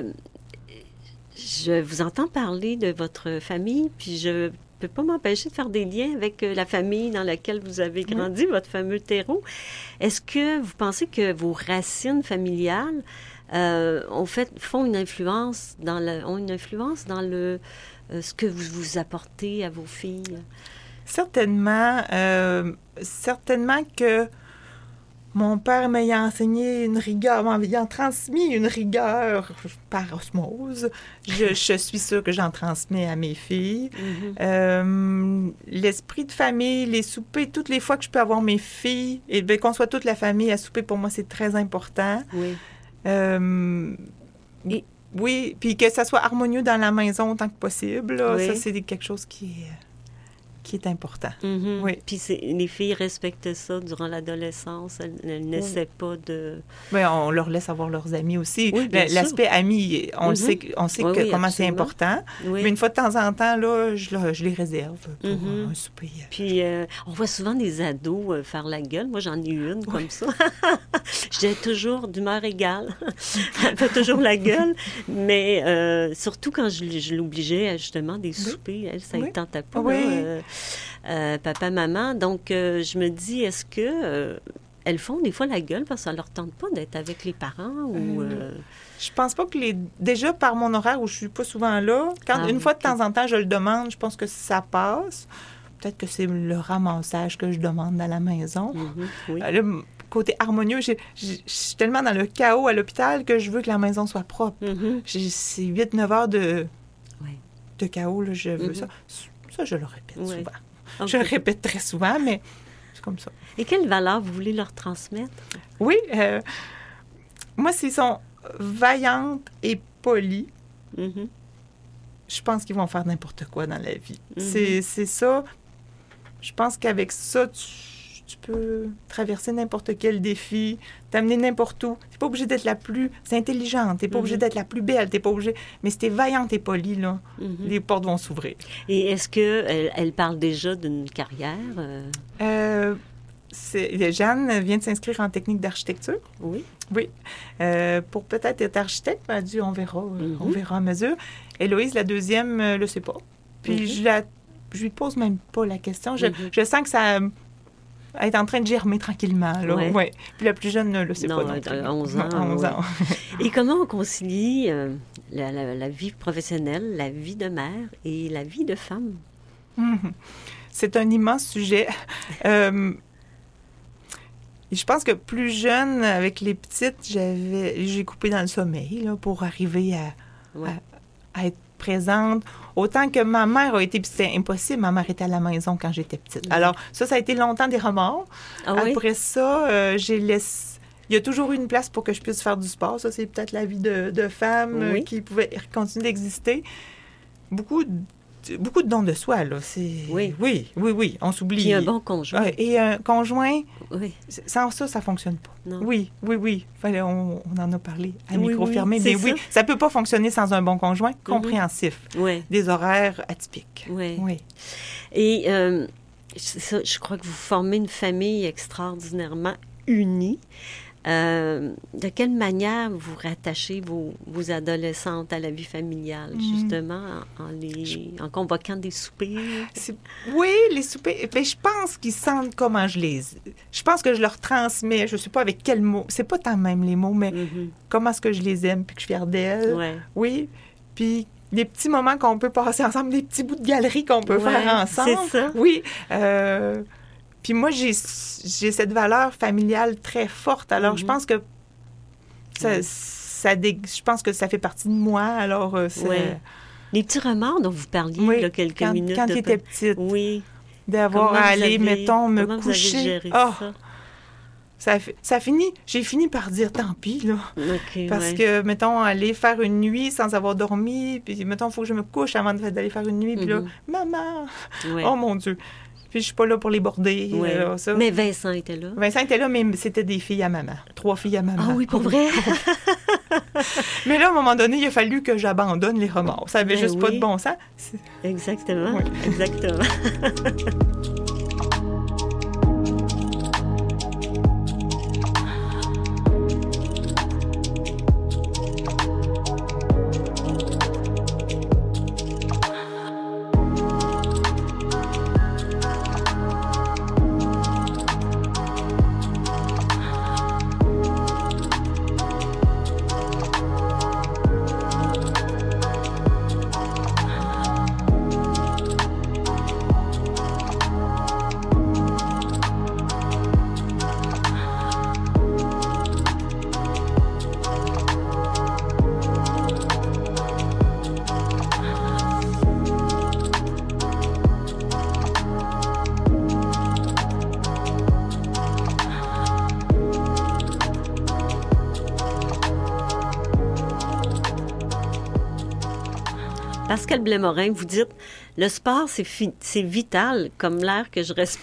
je vous entends parler de votre famille, puis je peux pas m'empêcher de faire des liens avec euh, la famille dans laquelle vous avez grandi, votre fameux terreau. Est-ce que vous pensez que vos racines familiales euh, ont fait, font une influence dans le, ont une influence dans le euh, ce que vous vous apportez à vos filles? Certainement, euh, certainement que mon père m'ayant enseigné une rigueur, m'ayant transmis une rigueur par osmose, je, je suis sûre que j'en transmets à mes filles. Mhm. Euh, l'esprit de famille, les soupers, toutes les fois que je peux avoir mes filles, et bien, qu'on soit toute la famille à souper, pour moi, c'est très important. Oui. Euh, Et- oui, puis que ça soit harmonieux dans la maison autant que possible, là, Oui. ça, c'est quelque chose qui est, qui est important. Mhm. Oui. Puis c'est- les filles respectent ça durant l'adolescence. Elles, elles n'essaient pas de... Mais on leur laisse avoir leurs amis aussi. Oui, bien Le- sûr. L'aspect ami, on le Mhm. sait, on sait Oui, que, oui, comment c'est absolument. important. Oui. Mais une fois de temps en temps, là, je, le- je les réserve pour Mhm. un souper. Puis, euh, on voit souvent des ados euh, faire la gueule. Moi, j'en ai eu une comme ça. J'étais toujours d'humeur égale. Elle fait toujours la gueule. Mais euh, surtout quand je, je l'obligeais à justement des soupers. Elle, ça ne Oui. tentait pas. Oui. là, euh, euh, papa, maman. Donc, euh, je me dis, est-ce que... euh, elles font des fois la gueule parce que ça leur tente pas d'être avec les parents ou... Euh, euh, Je pense pas que les... Déjà, par mon horaire où je suis pas souvent là, quand Ah, une fois de ok. temps en temps, je le demande, je pense que ça passe. Peut-être que c'est le ramassage que je demande à la maison. mhm, oui. Euh, Là, côté harmonieux, j'ai- j'ai- je suis tellement dans le chaos à l'hôpital que je veux que la maison soit propre. Mhm. J'ai- C'est huit neuf heures de, Oui. de chaos, là, je veux Mhm. ça. Ça, je le répète Oui. souvent. Ok. Je le répète très souvent, mais c'est comme ça. Et quelle valeur vous voulez leur transmettre? Oui, euh, moi, s'ils sont vaillantes et polies, Mhm. je pense qu'ils vont faire n'importe quoi dans la vie. Mhm. C'est c'est ça. Je pense qu'avec ça, tu, tu peux traverser n'importe quel défi, t'amener n'importe où. T'es pas obligé d'être la plus intelligente, t'es pas Mhm. obligé d'être la plus belle, t'es pas obligé... Mais si t'es vaillante et polie, là, Mhm. les portes vont s'ouvrir. Et est-ce qu'elle elle parle déjà d'une carrière? euh? Euh, c'est, Jeanne vient de s'inscrire en technique d'architecture. Oui. Oui. Euh, pour peut-être être architecte, elle a dit on verra, mm-hmm. on verra à mesure. Héloïse, la deuxième, ne le sait pas. Puis mm-hmm. je, la, je lui pose même pas la question. Je, mm-hmm. je sens que ça est en train de germer tranquillement. Là. Ouais. Ouais. Puis la plus jeune ne le sait non, pas. Non, non onze ans. onze ans. Et comment on concilie euh, la, la, la vie professionnelle, la vie de mère et la vie de femme? Mm-hmm. C'est un immense sujet. euh, je pense que plus jeune, avec les petites, j'avais, j'ai coupé dans le sommeil là, pour arriver à, ouais. à, à être présente. Autant que ma mère a été... C'était impossible, ma mère était à la maison quand j'étais petite. Oui. Alors, ça, ça a été longtemps des remords. Ah, Après oui? ça, euh, j'ai laissé... Il y a toujours eu une place pour que je puisse faire du sport. Ça, c'est peut-être la vie de, de femme oui. euh, qui pouvait continuer d'exister. Beaucoup de Beaucoup de dons de soi, là. C'est... Oui. oui, oui, oui, on s'oublie. Puis un bon conjoint. Ouais, et un conjoint, oui. sans ça, ça ne fonctionne pas. Non. Oui, oui, oui. Fallait, on, on en a parlé à oui, micro oui, fermé. Mais ça. oui, ça ne peut pas fonctionner sans un bon conjoint compréhensif. Mm-hmm. Oui. Des horaires atypiques. Oui. oui. Et euh, ça, je crois que vous formez une famille extraordinairement unie. Euh, de quelle manière vous rattachez vos, vos adolescentes à la vie familiale, mmh. justement, en, en, les, en convoquant des soupers? C'est, oui, les soupers. Mais je pense qu'ils sentent comment je les... Je pense que je leur transmets, je ne sais pas avec quels mots, c'est pas tant même les mots, mais mmh. comment est-ce que je les aime puis que je suis fière d'elles. Ouais. Oui, puis les petits moments qu'on peut passer ensemble, des petits bouts de galerie qu'on peut ouais, faire ensemble. C'est ça. Oui, euh... Puis moi, j'ai, j'ai cette valeur familiale très forte. Alors, mm-hmm. je pense que ça, ouais. ça dé... je pense que ça fait partie de moi. Alors, euh, c'est... Ouais. Les petits remords dont vous parliez oui, il y a quelques quand, minutes. Quand de... j'étais petite. Oui. D'avoir à aller, avez... mettons, me Comment coucher. Vous avez géré oh, ça? Ça, ça finit, j'ai fini par dire tant pis, là. Okay, parce ouais. que, mettons, aller faire une nuit sans avoir dormi, puis, mettons, il faut que je me couche avant d'aller faire une nuit, puis mm-hmm. là, maman! Ouais. Oh mon Dieu! Puis je suis pas là pour les border. Ouais. Euh, ça. Mais Vincent était là. Vincent était là, mais c'était des filles à maman. Trois filles à maman. Ah oui, pour vrai? Mais là, à un moment donné, il a fallu que j'abandonne les remords. Ça avait ben juste oui. pas de bon sens. C'est... Exactement. Oui. Exactement. Pascal Blais-Morin, vous dites « Le sport, c'est, fi- c'est vital, comme l'air que je respire. »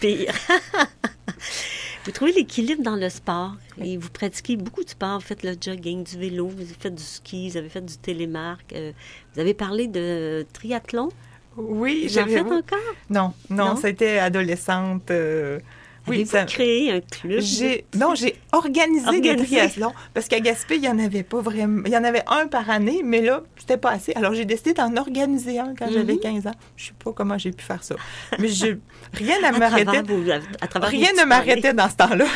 Vous trouvez l'équilibre dans le sport et vous pratiquez beaucoup de sport. Vous faites le jogging, du vélo, vous avez fait du ski, vous avez fait du télémark. Euh, vous avez parlé de triathlon. Oui. Vous en faites encore? Non, non, non, c'était adolescente. Euh... Oui, Avez-vous ça... créé un club? J'ai... Non, j'ai organisé, organisé des triathlons. Parce qu'à Gaspé, il n'y en avait pas vraiment. Il y en avait un par année, mais là, c'était pas assez. Alors, j'ai décidé d'en organiser un quand mm-hmm. j'avais quinze ans. Je ne sais pas comment j'ai pu faire ça. Mais je... rien ne m'arrêtait. Vos... Rien ne m'arrêtait dans ce temps-là.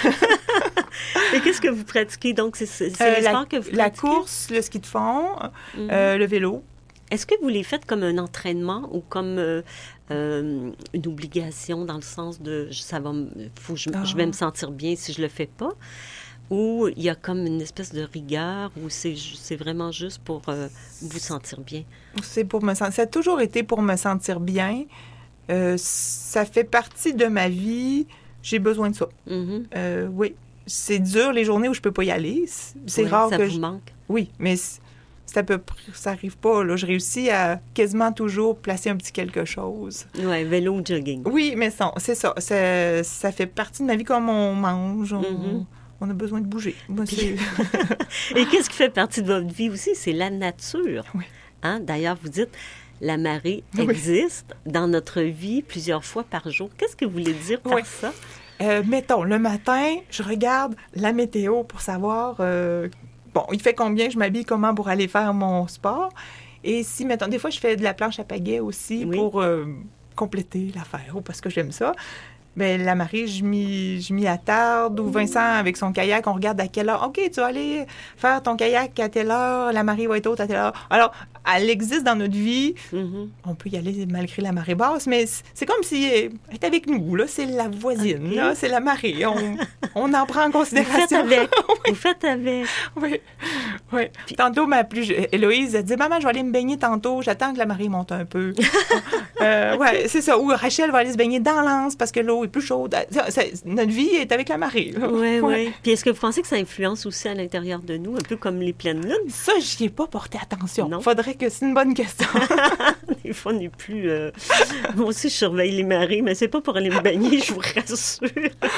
Et qu'est-ce que vous pratiquez? Donc, c'est, c'est euh, le la, sport que vous pratiquez? La course, le ski de fond, mm-hmm. euh, le vélo. Est-ce que vous les faites comme un entraînement ou comme euh, euh, une obligation dans le sens de ça va, faut je, oh. je vais me sentir bien si je le fais pas, ou il y a comme une espèce de rigueur ou c'est, c'est vraiment juste pour euh, vous sentir bien? C'est pour me sentir. Ça a toujours été pour me sentir bien. Euh, ça fait partie de ma vie. J'ai besoin de ça. Mm-hmm. Euh, oui, c'est dur les journées où je peux pas y aller. C'est oui, rare ça que vous je... manque. Oui, mais ça peut, ça arrive pas. Là. Je réussis à quasiment toujours placer un petit quelque chose. Oui, vélo ou jogging. Oui, mais ça, c'est ça. ça. Ça fait partie de ma vie comme on mange. On, mm-hmm. on a besoin de bouger. Moi, c'est... Et qu'est-ce qui fait partie de votre vie aussi? C'est la nature. Oui. Hein? D'ailleurs, vous dites, la marée existe oui. dans notre vie plusieurs fois par jour. Qu'est-ce que vous voulez dire par oui. ça? Euh, mettons, le matin, je regarde la météo pour savoir, euh, bon, il fait combien, je m'habille comment pour aller faire mon sport. Et si, mettons, des fois, je fais de la planche à pagaie aussi Oui. pour euh, compléter l'affaire ou parce que j'aime ça. Bien, la Marie, je m'y, je m'y attarde. Ou Vincent, avec son kayak, on regarde à quelle heure. OK, tu vas aller faire ton kayak à telle heure. La Marie va être haute à telle heure. Alors, elle existe dans notre vie. Mhm. On peut y aller malgré la marée basse, mais c- c'est comme si elle est avec nous. Là, c'est la voisine. OK. Là, c'est la marée. On, on en prend en Vous faites considération. avec. Vous faites avec. Oui, oui. Tantôt, ma plus je- Héloïse, elle dit « Maman, je vais aller me baigner tantôt. J'attends que la marée monte un peu. » euh, Ouais, c'est ça. Ou Rachel va aller se baigner dans l'Anse parce que l'eau est plus chaude. Ça, ça, notre vie est avec la marée. là. Oui, Ouais. oui. Puis est-ce que vous pensez que ça influence aussi à l'intérieur de nous, un peu comme les pleines lunes? Ça, j'y ai pas porté attention. Non. Faudrait que... C'est une bonne question. Des fois, on n'est plus... euh, Moi aussi, je surveille les marées, mais c'est pas pour aller me baigner, je vous rassure.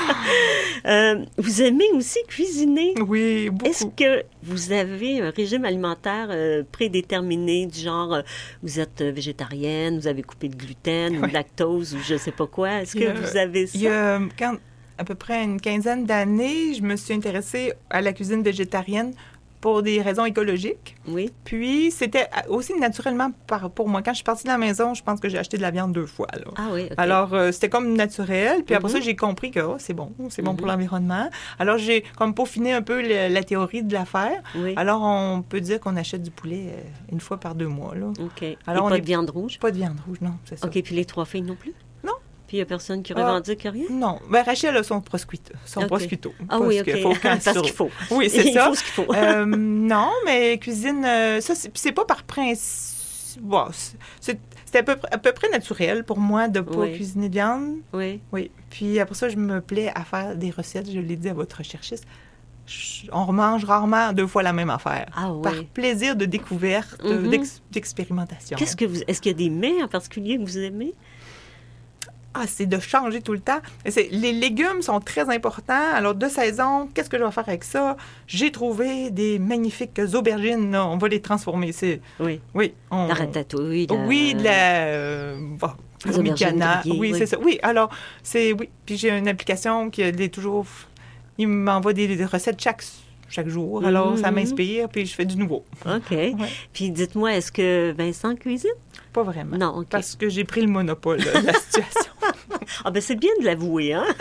Euh, vous aimez aussi cuisiner? Oui, beaucoup. Est-ce que vous avez un régime alimentaire euh, prédéterminé, du genre, euh, vous êtes euh, végétarienne, vous avez coupé de gluten ou Ouais. de lactose ou je sais pas quoi? Est-ce Il y que a- vous avez ça? Il y a, quand, à peu près une quinzaine d'années, je me suis intéressée à la cuisine végétarienne pour des raisons écologiques. Oui. Puis, c'était aussi naturellement par, pour moi. Quand je suis partie de la maison, je pense que j'ai acheté de la viande deux fois. Là. Ah oui, OK. Alors, euh, c'était comme naturel. Puis après Mhm. ça, j'ai compris que oh, c'est bon, c'est bon Mhm. pour l'environnement. Alors, j'ai comme peaufiné un peu le- la théorie de l'affaire. Oui. Alors, on peut dire qu'on achète du poulet euh, une fois par deux mois. Là. OK. Et Alors, on pas est- de viande rouge? Pas de viande rouge, non, c'est ça. OK, puis les trois filles non plus? Non. Puis il n'y a personne qui Ah. revendique rien? Non. Ben, Rachel a son proscuito. Son OK. prosciutto. Ah oui, OK. Parce qu'il faut quand Parce sur- qu'il faut. Oui, c'est Il ça. faut ce qu'il faut. Euh, non, mais cuisine, euh, ça, c'est, c'est pas par principe. Bon, c'est, c'est- c'est à peu, pr- à peu près naturel pour moi de pas Oui. cuisiner de viande. Oui. Oui. Puis après ça, je me plais à faire des recettes. Je l'ai dit à votre recherchiste. Je- on remange rarement deux fois la même affaire. Ah oui. Par plaisir de découverte, Mhm. d'ex- d'expérimentation. Qu'est-ce que vous... Est-ce qu'il y a des mets en particulier que vous aimez? Ah, c'est de changer tout le temps. Et c'est- les légumes sont très importants. Alors, de saison, qu'est-ce que je vais faire avec ça? J'ai trouvé des magnifiques aubergines. là. On va les transformer. C'est, Oui. oui. On, La ratatouille. la- Oui, de la... euh, bon, Les aubergines Micana. grillées, Oui, oui. c'est ça. Oui, alors, c'est... Oui. Puis j'ai une application qui est toujours... Il m'envoie des, des recettes chaque, chaque jour. Alors, ça Mhm. m'inspire, puis je fais du nouveau. OK. Puis dites-moi, est-ce que Vincent cuisine? Pas vraiment. Non, OK. Parce que j'ai pris le monopole là, de la situation. Ah ben c'est bien de l'avouer, hein?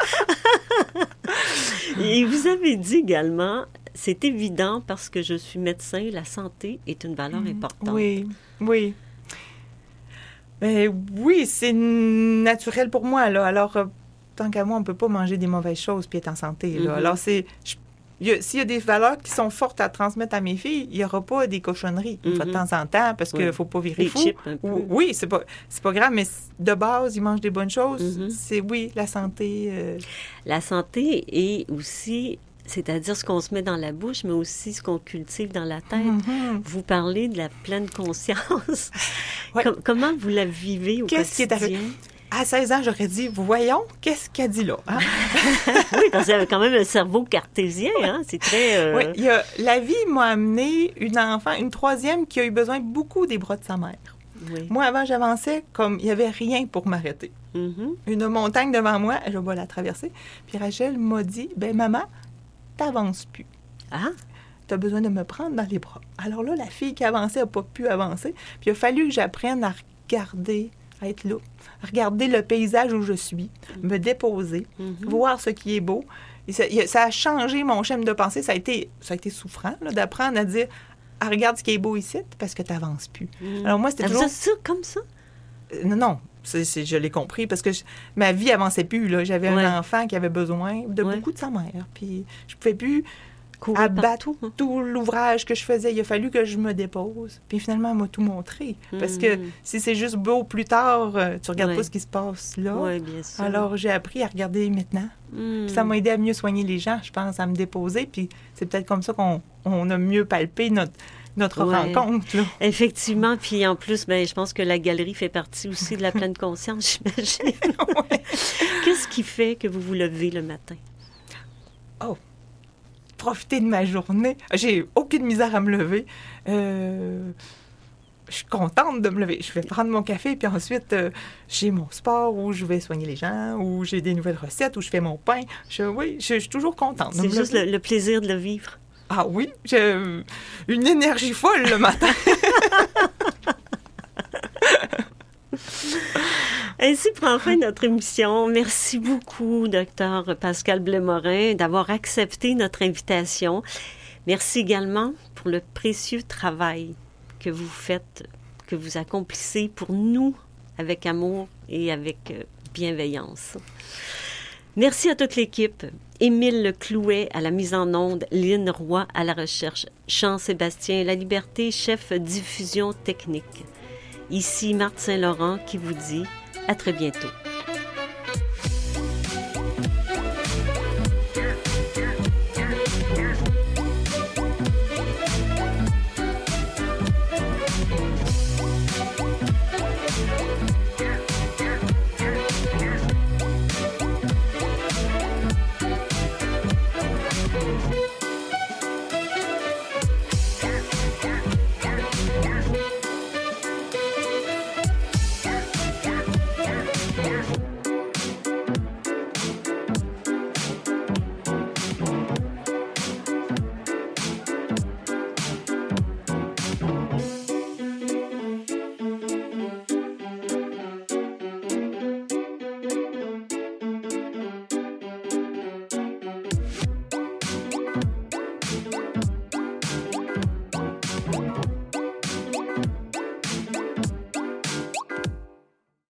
Et vous avez dit également, c'est évident parce que je suis médecin, la santé est une valeur importante. Oui, oui. Mais oui, c'est naturel pour moi, là. Alors, euh, tant qu'à moi, on ne peut pas manger des mauvaises choses puis être en santé, là. Mhm. Alors, c'est... je- il y a- S'il y a des valeurs qui sont fortes à transmettre à mes filles, il n'y aura pas des cochonneries une fois de Mhm. temps en temps parce qu'il ne Oui. faut pas virer Les fou. chips un peu. Ou- Oui, c'est pas, c'est pas grave, mais c- de base, ils mangent des bonnes choses. Mhm. C'est, oui, la santé... euh, La santé est aussi, c'est-à-dire ce qu'on se met dans la bouche, mais aussi ce qu'on cultive dans la tête. mhm. Vous parlez de la pleine conscience. Ouais. Com- comment vous la vivez au Qu'est-ce qui est quotidien? arrivé? À seize ans, j'aurais dit, voyons, qu'est-ce qu'elle dit là? hein? Oui, parce qu'il y a quand même un cerveau cartésien, hein? C'est très... euh, Oui, il y a, la vie m'a amené une enfant, une troisième qui a eu besoin beaucoup des bras de sa mère. oui. Moi, avant, j'avançais comme il n'y avait rien pour m'arrêter. Mhm. Une montagne devant moi, je vais la traverser. Puis Rachel m'a dit, ben maman, t'avances plus. Ah, Tu as besoin de me prendre dans les bras. Alors là, la fille qui avançait n'a pas pu avancer. Puis il a fallu que j'apprenne à regarder, à être là, à regarder le paysage où je suis, me déposer, mhm. voir ce qui est beau. Et ça, il a- ça a changé mon schéma de pensée. Ça a été, ça a été souffrant là, d'apprendre à dire ah, regarde ce qui est beau ici parce que tu n'avances plus. Mhm. Alors moi, c'était Ah, toujours... Vous êtes sûr comme ça? Euh, Non, non, c'est, c'est- je l'ai compris parce que je- ma vie avançait plus. Là. J'avais Ouais. un enfant qui avait besoin de Ouais. beaucoup de sa mère. Puis je pouvais plus Courir abattre partout, hein? tout l'ouvrage que je faisais. Il a fallu que je me dépose. Puis finalement, elle m'a tout montré. Parce que Mhm. si c'est juste beau plus tard, euh, tu regardes Ouais. pas ce qui se passe là. Oui, bien sûr. Alors j'ai appris à regarder maintenant. Mhm. Puis ça m'a aidé à mieux soigner les gens, je pense, à me déposer. Puis c'est peut-être comme ça qu'on on a mieux palpé notre, notre Ouais. rencontre. Là. Effectivement, puis en plus, ben, je pense que la galerie fait partie aussi de la pleine conscience, j'imagine. Ouais. Qu'est-ce qui fait que vous vous levez le matin? Profiter de ma journée. J'ai aucune misère à me lever. Euh, je suis contente de me lever. Je vais prendre mon café, puis ensuite, euh, j'ai mon sport, où je vais soigner les gens, où j'ai des nouvelles recettes, où je fais mon pain. Je, oui, je, je suis toujours contente. C'est juste le, le plaisir de le vivre. Ah oui, j'ai une énergie folle le matin. Ainsi prend fin notre émission. Merci beaucoup, docteur Pascal Blais-Morin, d'avoir accepté notre invitation. Merci également pour le précieux travail que vous faites, que vous accomplissez pour nous avec amour et avec bienveillance. Merci à toute l'équipe. Émile Clouet à la mise en onde, Lynn Roy à la recherche, Jean-Sébastien Laliberté, chef diffusion technique. Ici Marthe Saint-Laurent qui vous dit à très bientôt.